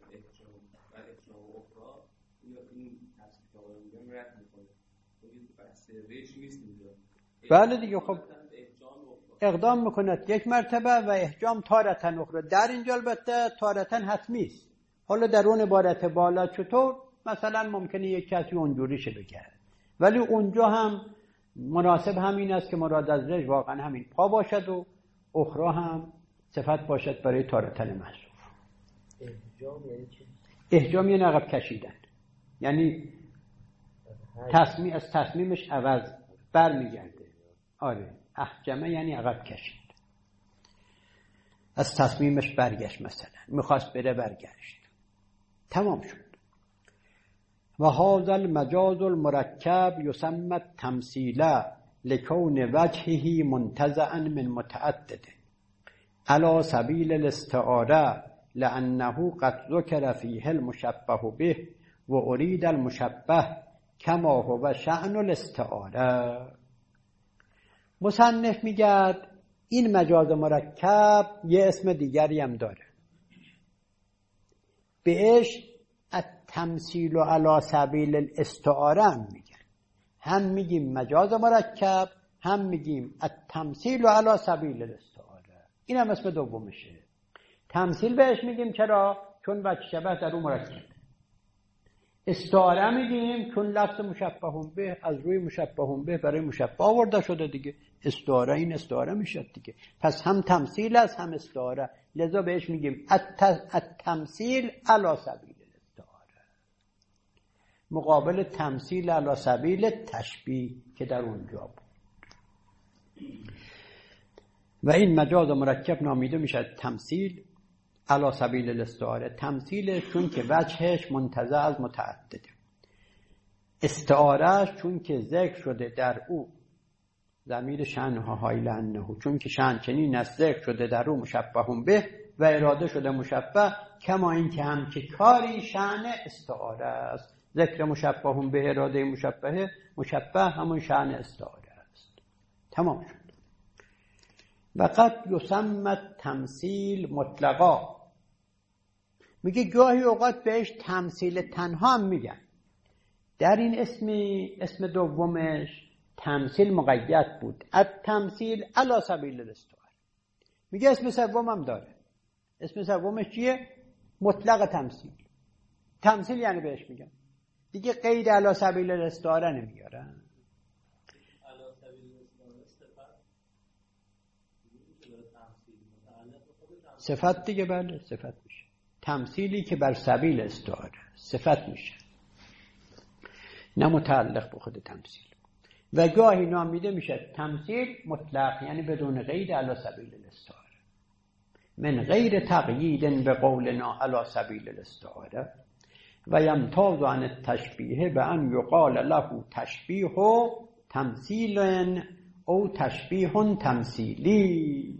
بله دیگه. خب اقدام میکند یک مرتبه و احجام تارة اخرى. در اینجا البته تارة حتمی است. حالا در اون عبارت بالا چطور مثلا ممکنه یک کسی اونجوری شه بگه، ولی اونجا هم مناسب همین است که مراد از رجل واقعا همین پا باشد و اخرى هم صفت باشد برای تارة محذوف. احجام یعنی چی؟ احجام یعنی عقب کشیدن، یعنی از تصمیمش عوض برمیگرده. آره احجمه یعنی عقب کشید، از تصمیمش برگشت، مثلا میخواست بره برگشت. تمام شد. و هذا المجاز المرکب یسمى التمثیل لکون وجهه منتزعا من متعدد على سبیل الاستعاره لأنه قد ذكر فيه المشبه به و اريد المشبه کما هو شأن الاستعاره. مصنف میگه این مجاز مرکب یه اسم دیگری هم داره، بهش التمثیل علی سبیل الاستعاره هم میگن. هم میگیم مجاز مرکب، هم میگیم التمثیل علی سبیل الاستعاره. این هم اسم دومشه. تمثیل بهش میگیم چرا؟ چون وجه شبه در اون مرکب. استعاره میگیم چون لفظ مشبه به از روی مشبه به برای مشبه آورده شده دیگه. استعاره این استعاره میشد دیگه. پس هم تمثیل است هم استعاره، لذا بهش میگیم التمثیل علی سبیل الاستعاره، مقابل تمثیل علی سبیل تشبیه که در اونجا بود. و این مجاز مرکب نامیده میشه تمثیل علی سبیل الاستعاره. تمثیل چون که وجهش منتزع از متعدده، استعاره چون که ذکر شده در او ضمیر شأنها حایل انه، چون که شأن چنین است ذکر شده در او مشبه به و اراده شده مشبه، کما این که هم که کاری شأن استعاره است. ذکر مشبه به اراده مشبه همون شأن استعاره است. تمام شد. و قد یسمى تمثیل مطلقا، میگه گاهی اوقات بهش تمثیل تنها هم میگن. در این اسم دومش تمثیل مقید بود، التمثیل علی سبیل الاستعاره. میگه اسم سوم هم داره. اسم سومش چیه؟ مطلق تمثیل. تمثیل یعنی بهش میگن دیگه قید علی سبیل الاستعاره نمیارن. صفت دیگه. بله صفت میشه. تمثیلی که بر سبیل استعاره صفت میشه، نه متعلق به خود تمثیل. و گاهی نامیده میشه تمثیل مطلق، یعنی بدون قید علی سبیل الاستعاره، من غیر تقیید به قولنا علی سبیل الاستعاره. و یمتاز عن التشبیه به ان یقال له تشبیه تمثیل او تشبیه تمثیلی.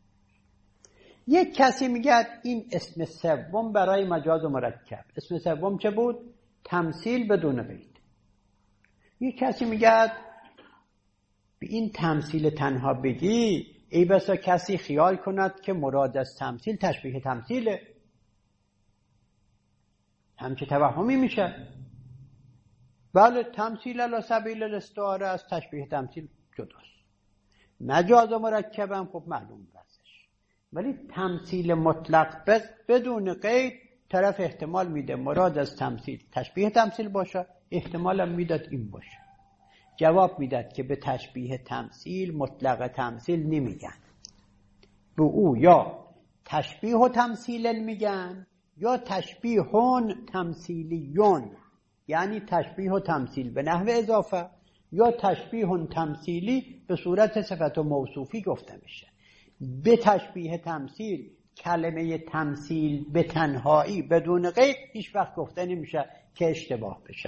یک کسی میگه این اسم سوم برای مجاز مرکب. اسم سوم چه بود؟ تمثیل بدون قید. یک کسی میگه به این تمثیل تنها بگی، ای بسا کسی خیال کند که مراد از تمثیل تشبیه تمثیله. همچه توهمی میشه. بله تمثیل علی سبیل الاستعاره از تشبیه تمثیل جداست. مجاز مرکب هم خب معلوم بسش، ولی تمثیل مطلق بدون قید طرف احتمال میده مراد از تمثیل تشبیه تمثیل باشه، احتمال هم میداد این باشه. جواب میداد که به تشبیه تمثیل مطلق تمثیل نمیگن، به او یا تشبیه و تمثیل میگن یا تشبیهون تمثیلیون، یعنی تشبیه و تمثیل به نحو اضافه یا تشبیه تمثیلی به صورت صفت و موصوفی گفته میشه. به تشبیه تمثیل کلمه تمثیل به تنهایی بدون قید هیچ وقت گفته نمیشه که اشتباه بشه.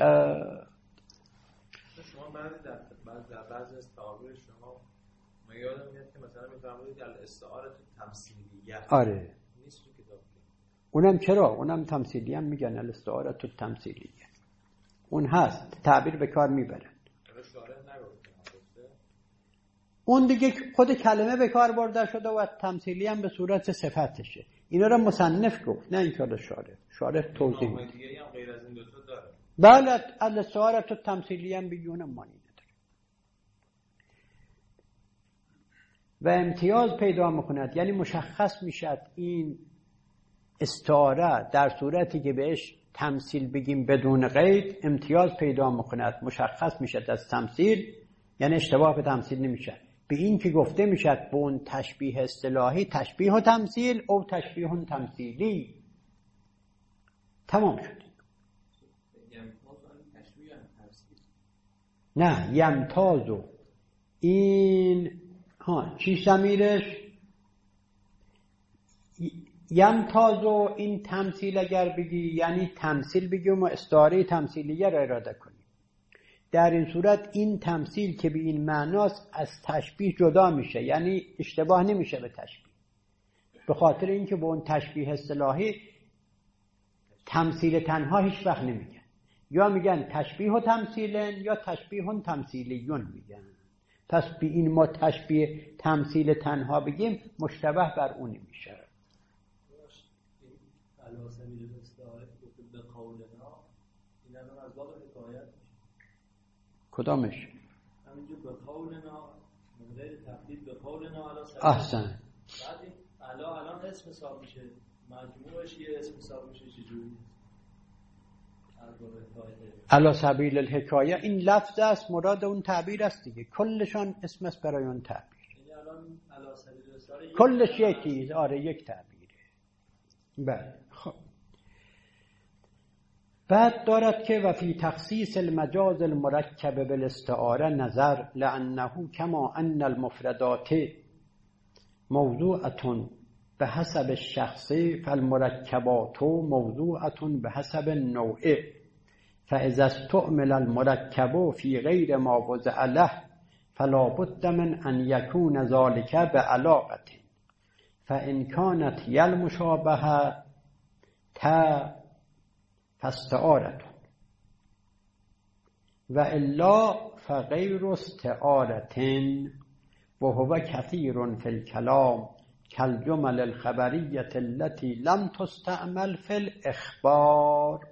شما بعضی از تعابیر شما من یادم میاد که مثلا میفرمایید در استعاره تمثیلیه. آره نیست تو کتاب. اونم چرا؟ اونم تمثیلی هم میگن الاستعاره تمثیلیه. اون هست، تعبیر به کار میبرن. اون دیگه خود کلمه به کار برده شده و تمثیلی هم به صورت صفتشه. اینا رو مصنف گفت، نه اینکه شارح توضیح میده. دیگه هم غیر از این دو تا داره. بله الاستعاره تمثیلی هم بیونه مانی نداره و امتیاز پیدا میکند، یعنی مشخص میشد این استعاره در صورتی که بهش تمثیل بگیم بدون قید امتیاز پیدا میکند، مشخص میشد از تمثیل، یعنی اشتباه به تمثیل نمیشه. به این که گفته میشد به اون تشبیه اصطلاحی تشبیه و تمثیل او تشبیه تمثیلی. تمام شد. نه یمتازو این چی ضمیرش یمتازو این تمثیل اگر بگی یعنی تمثیل بگیم و استعاره تمثیلیه را اراده کنیم. در این صورت این تمثیل که به این معناست از تشبیه جدا میشه، یعنی اشتباه نمیشه به تشبیه، به خاطر اینکه به اون تشبیه اصطلاحی تمثیل تنها هیچ وقت نمیگن، یا میگن تشبیه و تمثیلن یا تشبیه و تمثیلیون میگن. پس به این ما تشبیه تمثیل تنها بگیم مشتبه بر اون میشه. کدامش؟ همینجور به قولنا من غیر تبدیل به قولنا علی سبیل. احسن. بعد الان اسم حساب میشه، مجموعش یه اسم حساب میشه. چجوری؟ علی سبیل الحکایه این لفظ است، مراد اون تعبیر است دیگه، کلشان اسم است برای اون تعبیر. یعنی الان علی سبیل الحکایه کلش یکیه، آره یک تعبیره. بله خب بعد دارد که و فی تخصیص المجاز المرکب بالاستعاره نظر لانه کما ان المفردات موضوعة بحسب الشخص فالمرکبات موضوعة بحسب النوع فاذا استعمل المرکب فی غیر ما وضع له فلا بد من ان یکون ذلك بعلاقة فان كانت المشابهه فاستعارة و الا فغیر استعارة و هو كثير في الكلام كالجمل الخبرية التي لم تستعمل في الإخبار.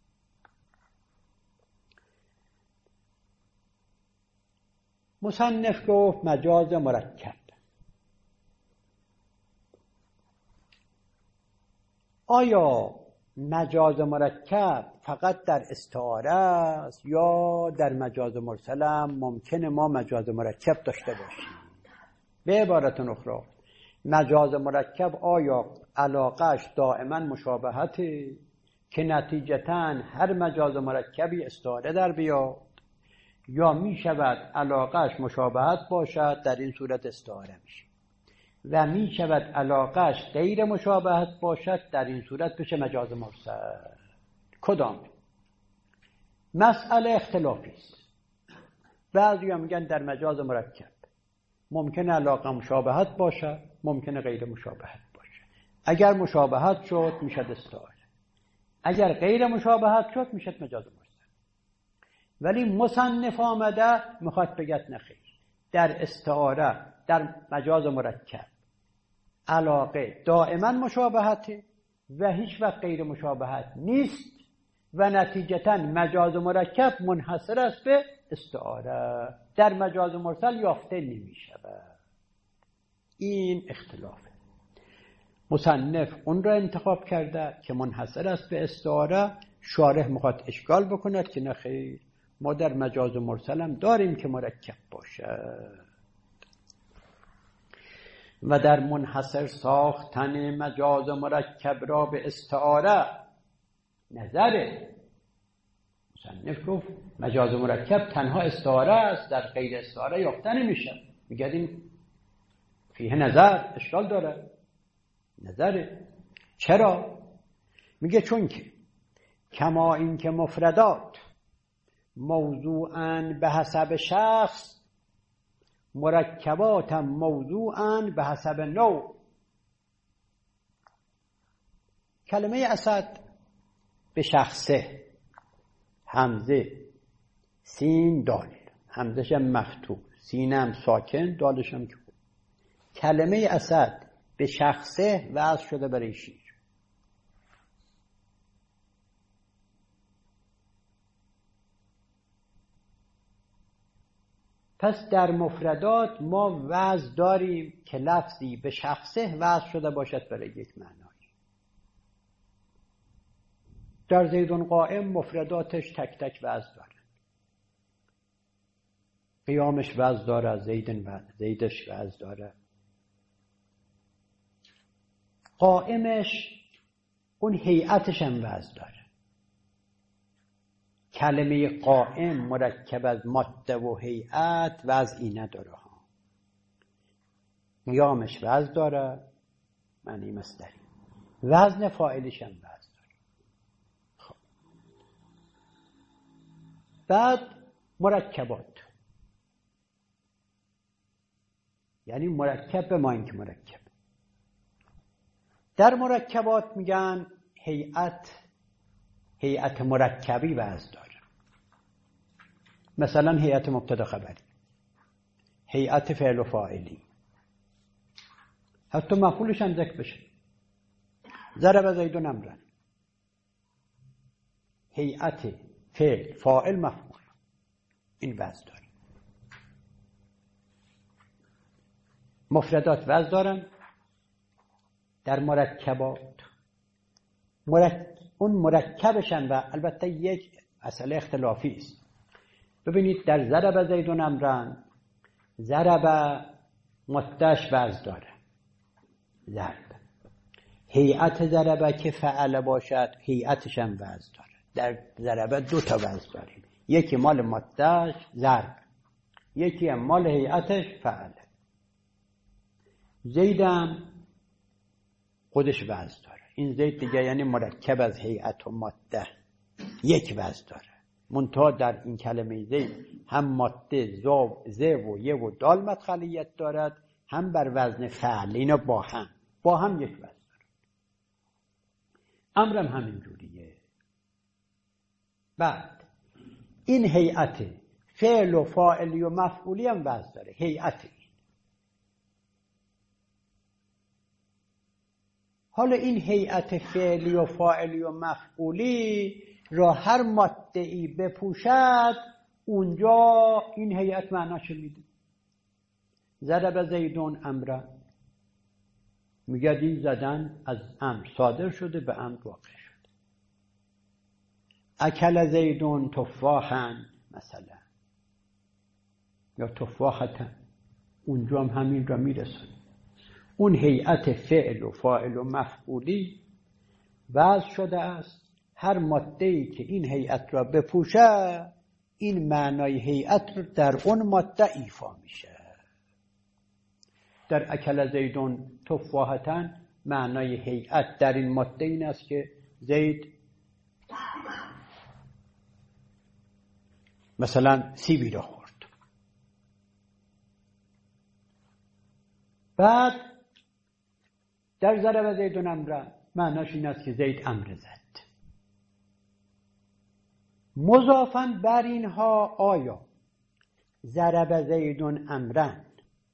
مصنف گفت مجاز مرکب. آیا مجاز مرکب فقط در استعاره است یا در مجاز مرسل هم ممکنه ما مجاز مرکب داشته باشیم؟ به عبارت اخرى مجاز مرکب آیا علاقش دائما مشابهته که نتیجتاً هر مجاز مرکبی استعاره در بیاد، یا می شود علاقش مشابهت باشد در این صورت استعاره میشه و می شود علاقش غیر مشابهت باشد در این صورت بشه مجاز مرسل؟ کدام؟ مسئله اختلافی است. بعضیا میگن در مجاز مرکب ممکن علاقه مشابهت باشد، ممکن غیر مشابهت باشد. اگر مشابهت شد میشد استعاره، اگر غیر مشابهت شد میشد مجاز مرسل. ولی مصنف آمده میخواد بگه نخیر، در استعاره در مجاز مرکب علاقه دائما مشابهته و هیچ وقت غیر مشابهت نیست و نتیجتا مجاز مرکب منحصر است به استعاره، در مجاز مرسل یافته نمی شود. این اختلافه. مصنف اون را انتخاب کرده که منحصر است به استعاره، شارح میخواد اشکال بکند که نخیر، ما در مجاز مرسل هم داریم که مرکب باشه. و در منحصر ساختن مجاز مرکب را به استعاره نظره. مصنف گفت مجاز مرکب تنها استعاره است، در غیر استعاره یافته نمیشه. میگردیم فیه نظر، اشکال داره. نظره. چرا؟ میگه چون که کما این که مفردات موضوعاً به حسب شخص، مرکبات موضوعاً به حسب نوع. کلمه اسد به شخصه، همزه سین دال، همزش هم مفتوح، سینم ساکن، دالش هم که خوب. کلمه اسد به شخصه وضع شده برای شیر. پس در مفردات ما وضع داریم که لفظی به شخصه وضع شده باشد برای یک معنای. در زیدون قائم مفرداتش تک تک وضع داره. قیامش وضع داره، زیدش وضع داره. قائمش اون هیئتش هم وضع داره. کلمه قائم مرکب از ماده و هیئت وضعی نداره. قیامش وضع داره، معنی مصدری. وزن فاعلش هم وضع داره. خب. بعد مرکبات، یعنی مرکب به ما این که مرکب. در مرکبات میگن هیئت مرکبی وضع داره. مثلا هیئت مبتدا خبری، هیئت فعل و فاعلی، حتی مفعولش هم ذکر بشه. ضرب زیدون امرا، هیئت فعل فاعل مفعول، این وضع داره. مفردات وضع دارن در مرکبات. اون مرکبشن و البته یک مسئله اختلافی است. ببینید در ضرب زیدون امرن، ضرب متش وضع داره، ضرب. هیئت ضربه که فعل باشد هیئتش هم وضع داره. در ضربه دو تا وضع داریم، یکی مال متش ضرب، یکی هم مال هیئتش فعل. زیدم خودش وضع داره. این زید دیگه یعنی مرکب از هیئت و ماده یک وضع داره. منتها در این کلمه زید هم ماده ز و ی و دال مدخلیت دارد، هم بر وزن فعل. اینا با هم یک وزن دارد. امرم همین جوریه. بعد این هیئت فعل و فاعلی و مفعولی هم وزن داره. هیئت حالا این هیئت فعلی و فاعلی و مفعولی را هر ماده ای بپوشد، اونجا این هیئت معناش میده. ضرب زیدون امرا، میگه این زدن از امر صادر شده به امر واقع شده. اکل زیدون تفاحا مثلا، یا تفاحتا، اونجا هم همین را میرسونه. اون هیئت فعل و فاعل و مفعولی وضع شده است. هر ماده‌ای که این هیئت را بپوشه، این معنای هیئت رو در اون ماده ایفا میشه. در اکل زیدون تفاحتاً معنای هیئت در این ماده این است که زید مثلا سیبی را خورد. بعد در ضرب زیدون امرا معناش این است که زید امر زد. مضافاً بر اینها آیا ضرب زیدون امرن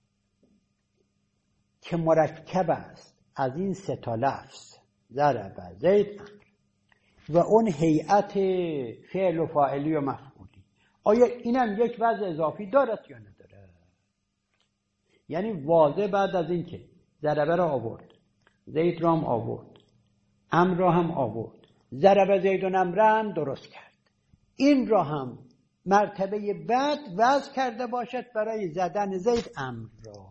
که مرکب است از این سه تا لفظ، ضرب زید امر و اون هیئت فعل و فاعلی و مفعولی، آیا اینم یک وضع اضافی دارد یا نداره؟ یعنی واضح بعد از این که ضربه را آورد، زید را هم آورد، امر را هم آورد، ضرب زیدون امرن درست کرد، این را هم مرتبه بعد وضع کرده باشد برای زدن زید امر را.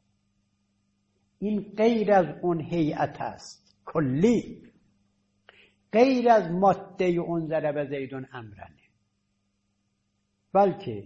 این غیر از اون هیئت است کلی، غیر از ماده اون ضرب زیدون امرنه، بلکه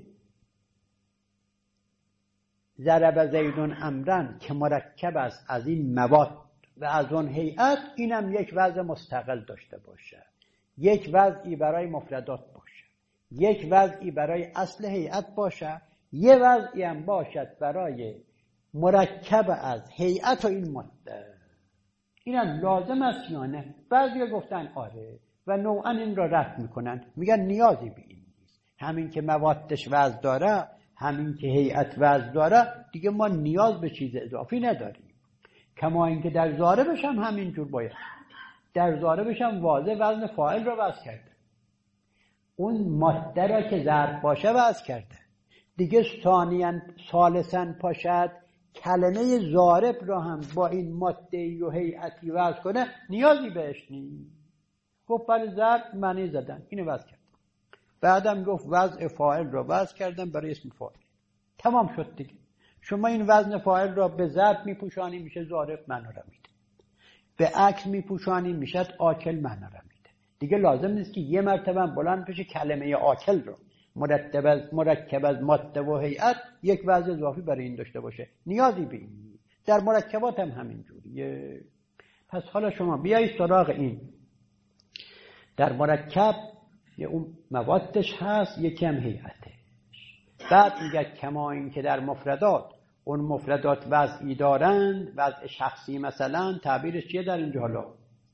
ضرب زیدون امرن که مرکب است از این مواد و از اون هیئت، اینم یک وضع مستقل داشته باشه، یک وضعی برای مفردات باشه، یک وضعی برای اصل هیئت باشه، یه وضعی هم باشد برای مرکب از هیئت و این ماده. اینم لازم است یا نه؟ بعضی گفتن آره و نوعا این را رد میکنن، میگن نیازی به این نیست، همین که موادش وضع داره، همین که هیئت وضع داره، دیگه ما نیاز به چیز اضافی نداریم. کما اینکه در ضاربش هم همینجور باید، در ضاربش هم واضح وزن فاعل را وضع کرده، اون ماده را که ضرب باشه وضع کرده، دیگه ثالثاً پاشد کلمه ضارب را هم با این ماده و هیئتی وضع کنه، نیازی بهش نیست. گفت برای ضرب معنی زدن، اینو وضع کرد. بعدم گفت وضع فاعل را وضع کردن برای اسم فاعل، تمام شد دیگه. شما این وزن فاعل را به ضرب میپوشانی میشه ضارب معنا را میده، به عکس میپوشانی میشه آکل معنا را میده. دیگه لازم نیست که یه مرتبه بلند بشه کلمه آکل رو مرکب از ماده و هیئت یک وضع اضافی برای این داشته باشه، نیازی به این نیست. در مرکبات هم همینجوریه. پس حالا شما بیایید سراغ این، در مرکب یه اون موادش هست، یکی هم هیئته. بعد میگه کما این که در مفردات، اون مفردات وضعی دارند، وضع شخصی مثلا، تعبیرش چیه در اینجا؟ حالا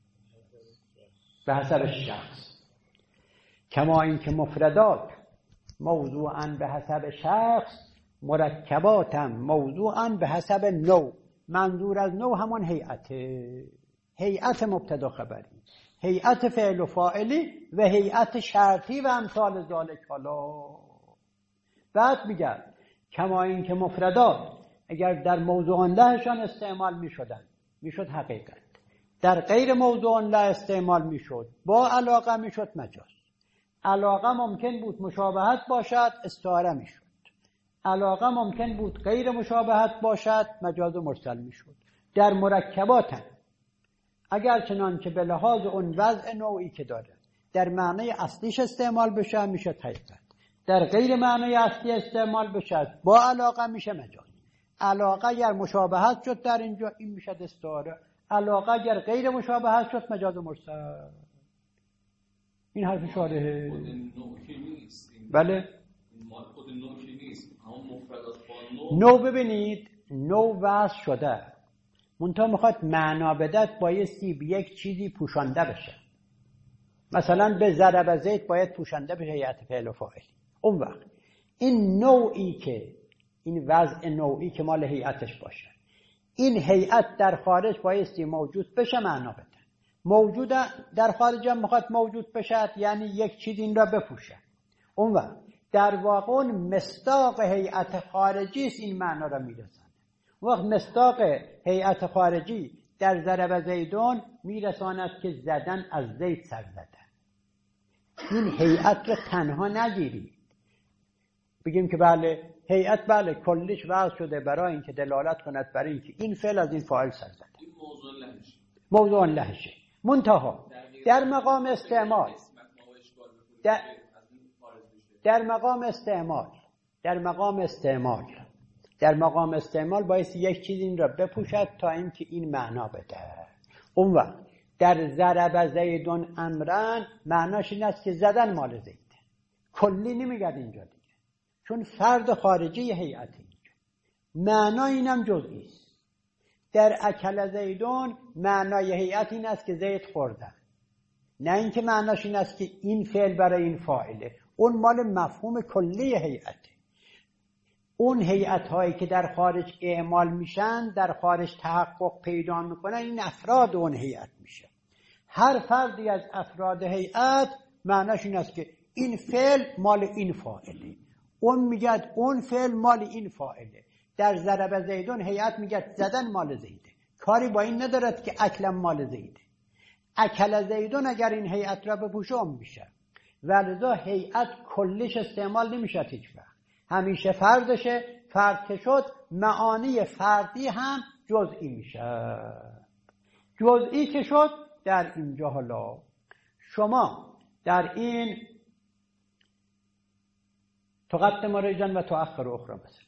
به حسب شخص. کما این که مفردات موضوعاً به حسب شخص، مرکباتم موضوعاً به حسب نوع. منظور از نوع همون هیئته، هیئت مبتدا خبری، هیئت فعل و فاعلی و هیئت شرطی و امثال ذالک. حالا بعد میگه کما این که مفردات اگر در موضوع لهشان استعمال میشد حقیقت، در غیر موضوع له استعمال میشد با علاقه میشد مجاز. علاقه ممکن بود مشابهت باشد، استعاره میشد. علاقه ممکن بود غیر مشابهت باشد، مجاز مرسل میشد. در مرکبات اگر چنانچه به لحاظ اون وضع نوعی که داره در معنی اصلیش استعمال بشه میشه حقیقت، در غیر معنی اصلی استعمال بشه با علاقه میشه مجاز. علاقه اگر مشابهت شد در اینجا این میشه استعاره، علاقه اگر غیر مشابهت شد مجاز مرسل. این حرف شارحه. بله خود نوع که نیست، اما مفردات با نوع ببینید، نوع وضع شده، منتها میخواد معنا بدت بایستی به یک چیزی پوشانده بشه. مثلا به ضرب زید باید پوشانده بشه هیئت فعل و فاعل. اون وقت این نوعی که این وضع نوعی که مال هیئتش باشه، این هیئت در خارج بایستی موجود بشه معنا بده. موجود در خارج هم میخواد موجود بشه، یعنی یک چیز این را بپوشه. اون وقت در واقع اون مصداق هیئت خارجی است این معنا را میرسانه. وقت مصداق هیئت خارجی در ضرب زیدون میرساند که زدن از زید سر زده. این هیئت را تنها نگیرید بگیم که بله هیئت بله کلش وضع شده برای اینکه دلالت کند برای اینکه این فعل از این فاعل سر زده، این موضوع لهجه. منتها در مقام استعمال، در مقام استعمال باید یک چیز این را بپوشد تا اینکه این معنا بده. اون وقت در ضرب زیدون امرن معناش این است که زدن مال زیده، کلی نمیگد اینجا دیگه، چون فرد خارجی هیئت اینجا معنا اینم جزئی است. در اکل زیدون معنای هیئت این است که زید خورده، نه اینکه معناش این است که این فعل برای این فاعله. اون مال مفهوم کلی هیئته. اون هیئت هایی که در خارج اعمال میشن، در خارج تحقق پیدا میکنن، این افراد اون هیئت میشه. هر فردی از افراد هیئت معناش این است که این فعل مال این فاعله، اون میگه اون فعل مال این فاعله. در ضرب زیدون هیئت میگه زدن مال زیده، کاری با این ندارد که اکلم مال زیده. اکل زیدون اگر این هیئت را بپوشه میشه. ولذا هیئت کلیش استعمال نمیشه هیچ وقت، همیشه فردشه. فرد که شد معانی فردی هم جزئی میشه. جزئی که شد در اینجا حالا شما در این تقدم رجلا و تؤخر اخرى، مثلا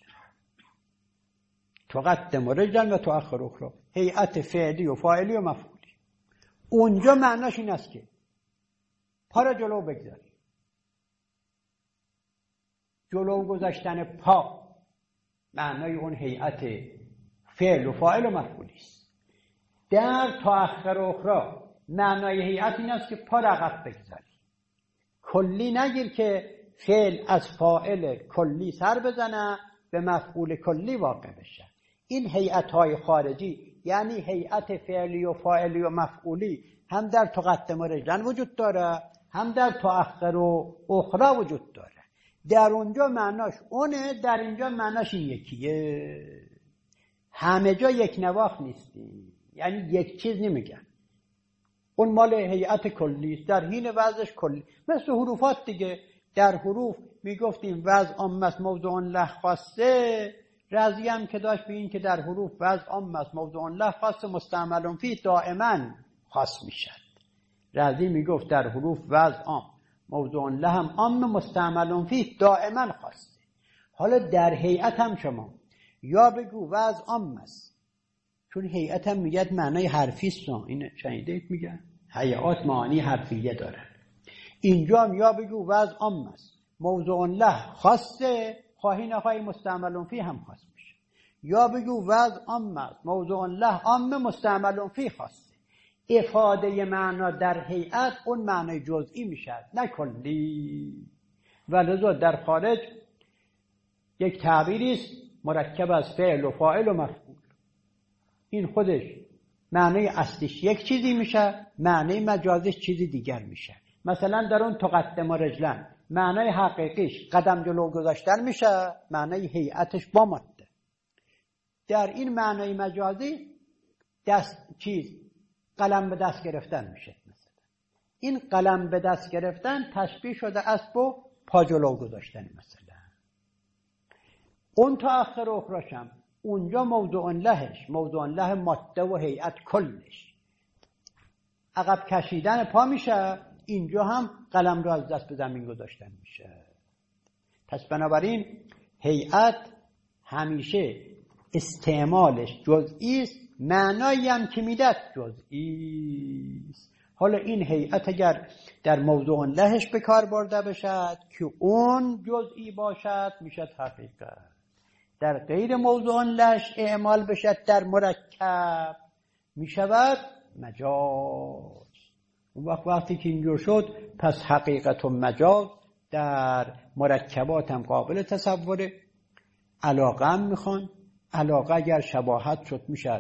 تقدم رجلا و تؤخر اخرى، هیئت فعلی و فاعلی و مفعولی، اونجا معناش این است که پا را جلو بگذاری. جلو گذاشتن پا معنای اون هیئت فعل و فاعل و مفعولی است. در تأخر اخرى معنای هیئت این است که پا را عقب بگذاری. کلی نگیر که فعل از فاعل کلی سر بزنه به مفعول کلی واقع بشه. این هیئت‌های خارجی یعنی هیئت فعلی و فاعلی و مفعولی هم در تقدم رجلا وجود داره، هم در تأخر و اخرى وجود داره. در اونجا معناش اونه، در اینجا معناش این یکیه. همه جا یک نواخت نیستی، یعنی یک چیز نمیگن. اون مال هیئت کلی است، در حین وضعش کلی، مثل حروفات دیگه. در حروف میگفتیم وضع عام است موضوع له خاصه، رضی هم که داشت به این که در حروف وضع عام است موضوع له خاصه مستعمل فیه دائما خاص میشد. رضی میگفت در حروف وضع عام موضوع له هم عام مستعمل فیه دائما خاصه. حالا در هیئت هم شما یا بگو وضع عام است، چون هیئت هم میگه معنای حرفی است، این شنیدید میگن هیئات معانی حرفیه دارن. اینجا هم یا بگو وضع عام است موضوع له خاصه، خواهی نخواهی مستعمل فیه هم خاص میشه. یا بگو وضع عام است موضوع له عام مستعمل فیه خاصه. افاده معنا در هیئت اون معنای جزئی میشه نه کلی. ولذا در خارج یک تعبیری است مرکب از فعل و فاعل و مفعول. این خودش معنای اصلیش یک چیزی میشه، معنای مجازیش چیزی دیگر میشه. مثلا در اون تقدم رجلا معنای حقیقیش قدم جلو گذاشتن میشه، معنای هیئتش با ماده. در این معنای مجازی قلم به دست گرفتن میشه. مثلا این قلم به دست گرفتن تشبیه شده اسب و پا جلو گذاشتن. مثلا اون تأخر اخراشم اونجا موضوع لهش موضوع له ماده و هیئت کلش عقب کشیدن پا میشه، اینجا هم قلم رو از دست به زمین گذاشتن میشه. پس بنابراین هیئت همیشه استعمالش جزئی است، معنایی هم که میدهد جزئی است. حالا این هیئت اگر در موضوع لهش به کار برده باشد که اون جزئی باشد میشد حقیقت، در غیر موضوع لهش اعمال بشد در مرکب میشود مجاز. اون وقتی که اینجور شد پس حقیقت و مجاز در مرکبات هم قابل تصوره. علاقه هم میخوان، علاقه اگر شباهت شد میشد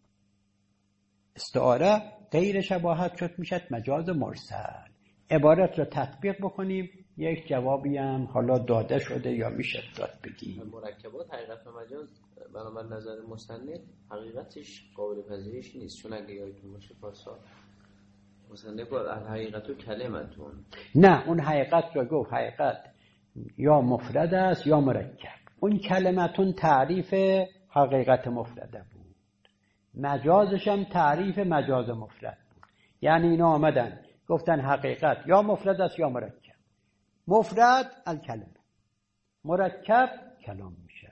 استعاره، غیر شباهت شد میشد مجاز مرسل. عبارت رو تطبیق بکنیم، یک جوابی هم حالا داده شده یا میشه داد بگیم. مرکبات حقیقت و مجاز بنابر نظر مصنف حقیقتش قابل پذیرش نیست، چون اگه یادتون باشه پارسال مصنف گفت الحقیقت و کلمتون، نه اون حقیقت رو گفت حقیقت یا مفرد است یا مرکب. اون کلمتون تعریف حقیقت مفرده بود، مجازش هم تعریف مجاز مفرد بود. یعنی اینا آمدن گفتن حقیقت یا مفرد است یا مرکب. مفرد الکلمه، مرکب کلام میشه.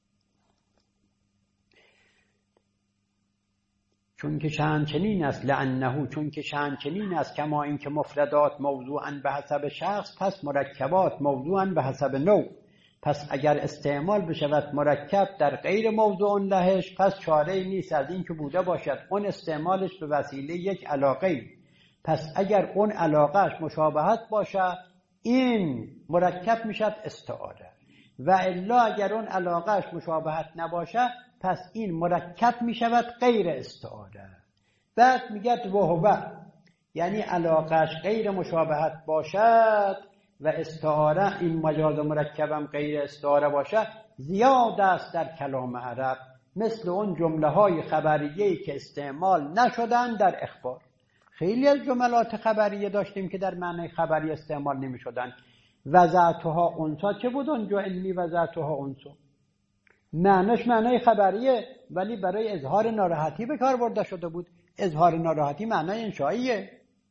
چون که شأن چنین است، لانه چون که شأن چنین است، کما این که مفردات موضوعاً به حسب شخص، پس مرکبات موضوعاً به حسب نوع. پس اگر استعمال بشود مرکب در غیر موضوع لهش، پس چاره‌ای نیست از این که بوده باشد اون استعمالش به وسیله یک علاقه. پس اگر اون علاقهش مشابهت باشه این مرکب میشد استعاره، و الا اگر اون علاقهش مشابهت نباشه پس این مرکب میشود غیر استعاره. بعد میگه وهو، یعنی علاقهش غیر مشابهت باشد و استعاره این مجاز مرکبم غیر استعاره باشه، زیاد است در کلام عرب، مثل اون جمله های خبریه‌ای که استعمال نشدن در اخبار. خیلی از جملات خبریه داشتیم که در معنی خبری استعمال نمی شدن. وضعتها انثا چه بود اونجا؟ انی وضعتها انثا معنیش معنی خبریه، ولی برای اظهار ناراحتی به کار برده شده بود. اظهار ناراحتی معنی انشائیه.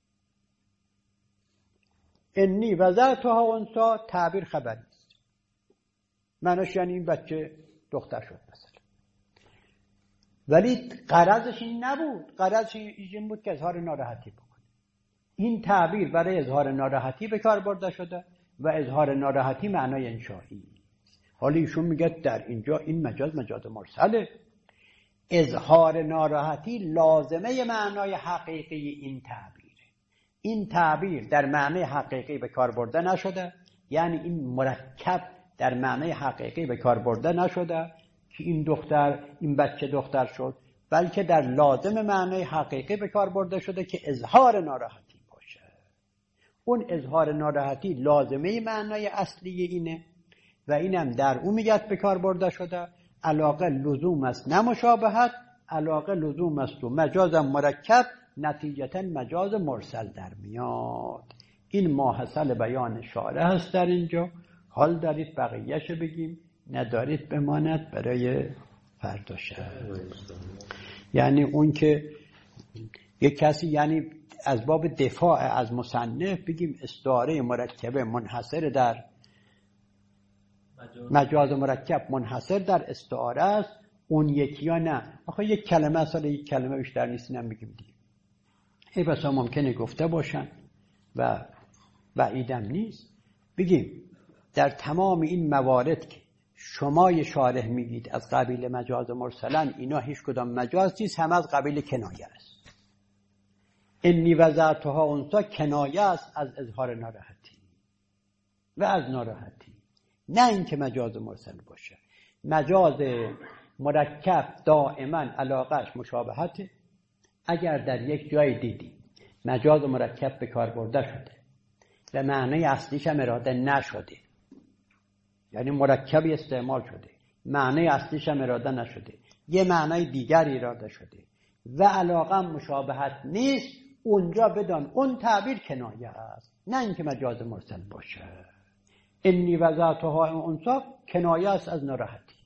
انی وضعتها انثا تعبیر خبری است، معنیش یعنی این بچه دختر شد مثلا. ولی غرضش این نبود، غرضش این بود که اظهار ناراحتی بکنه. این تعبیر برای اظهار ناراحتی به کار برده شده و اظهار ناراحتی معنای انشایی. حالا ایشون میگه در اینجا این مجاز مرسله. اظهار ناراحتی لازمه معنای حقیقی این تعبیر. این تعبیر در معنی حقیقی به کار برده نشده، یعنی این مرکب در معنی حقیقی به کار برده نشده که این بچه دختر شد، بلکه در لازم معنی حقیقی به کار برده شده که اظهار ناراحتی باشه. اون اظهار ناراحتی لازمه معنای اصلی اینه و اینم در اون میگه به کار برده شده. علاقه لزوم است نه مشابهت، علاقه لزوم است و مجاز مرکب نتیجتا مجاز مرسل در میاد. این ماحصل بیان شارح هست در اینجا. حال دارید بقیهش بگیم، ندارید بماند برای فردا شب. یعنی اون که یک کسی یعنی از باب دفاع از مصنف بگیم استعاره مرکبه منحصر در مجاز مرکب منحصر در استعاره است، اون یکی یا نه. آخه یک کلمه اصلا یک کلمه بیشتر نیست، اینم بگیم دیگه. ای بسا ممکنه گفته باشن و بعیدم نیست. بگیم در تمام این موارد که شما شارح میگید از قبیل مجاز مرسلن، اینا هیچ کدام مجاز نیست، هم از قبیل کنایه است. انی وضعتها انثا کنایه است از اظهار ناراحتی و از ناراحتی، نه اینکه مجاز مرسل باشه. مجاز مرکب دائما علاقهش مشابهته. اگر در یک جای دیدی مجاز مرکب به کار برده شده و معنی اصلیش هم اراده نشده، یعنی مرکبی استعمال شده معنی اصلیش هم اراده نشده، یه معنی دیگری اراده شده و علاقه مشابهت نیست، اونجا بدان اون تعبیر کنایه است، نه اینکه مجاز مرسل باشه. انی وضعتها انثا کنایه است از ناراحتی.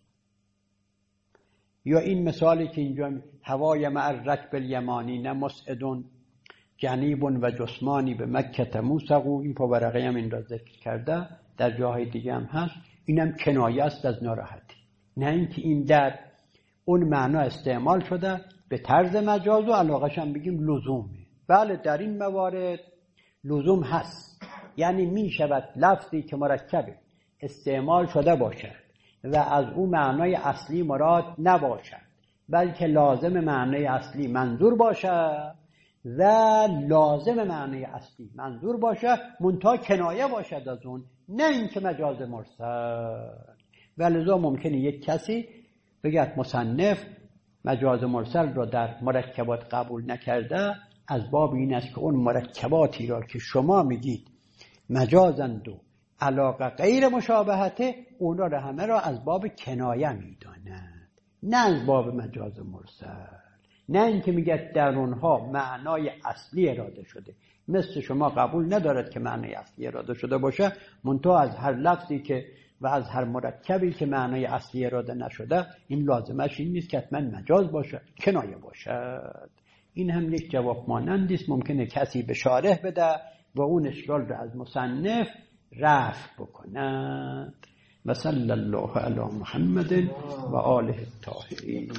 یا این مثالی که اینجا هوای مع الرکب الیمانی نمسعدون جنیب و جسمانی به مکه موسقو، این پاورقی هم این را ذکر کرده، در جاهای دیگه هم هست. اینم کنایه است از ناراحتی، نه اینکه این در اون معنا استعمال شده به طرز مجاز و علاقش هم بگیم لزومه. بله در این موارد لزوم هست، یعنی می شود لفظی که مرکبه استعمال شده باشد و از او معنای اصلی مراد نباشد، بلکه لازم معنای اصلی منظور باشد و لازم معنای اصلی منظور باشد منتها کنایه باشد از اون، نه اینکه مجاز مرسل. ولذا ممکنه یک کسی بگه مصنف مجاز مرسل را در مرکبات قبول نکرده، از باب این است که اون مرکباتی را که شما میگید مجازند و علاقه غیر مشابهته، اونا را همه را از باب کنایه میدانند، نه از باب مجاز مرسل. نه اینکه میگه در اونها معنای اصلی اراده شده، مثل شما قبول ندارد که معنای اصلی اراده شده باشه، منتها از هر لفظی که و از هر مرکبی که معنای اصلی اراده نشده، این لازمش این نیست که حتما مجاز باشه، کنایه باشد. این هم یک جواب مانندی است، ممکنه کسی به شارح بده و اون اشکال را از مصنف رفع بکند. و صلی الله علی محمد و آله الطاهرین.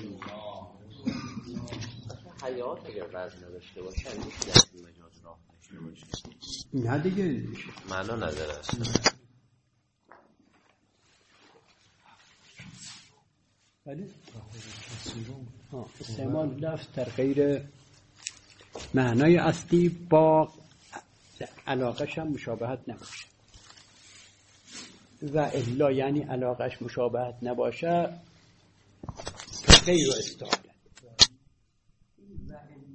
حیات اگر وزن نداشته باشه میشه در این مجاز راه داشته باشه؟ نه دیگه معنا نداره اصلا. ولی استعمال لفظ در غیر معنای اصلی با علاقش هم مشابهت نباشه و الا یعنی علاقش مشابهت نباشه غیر استعاره.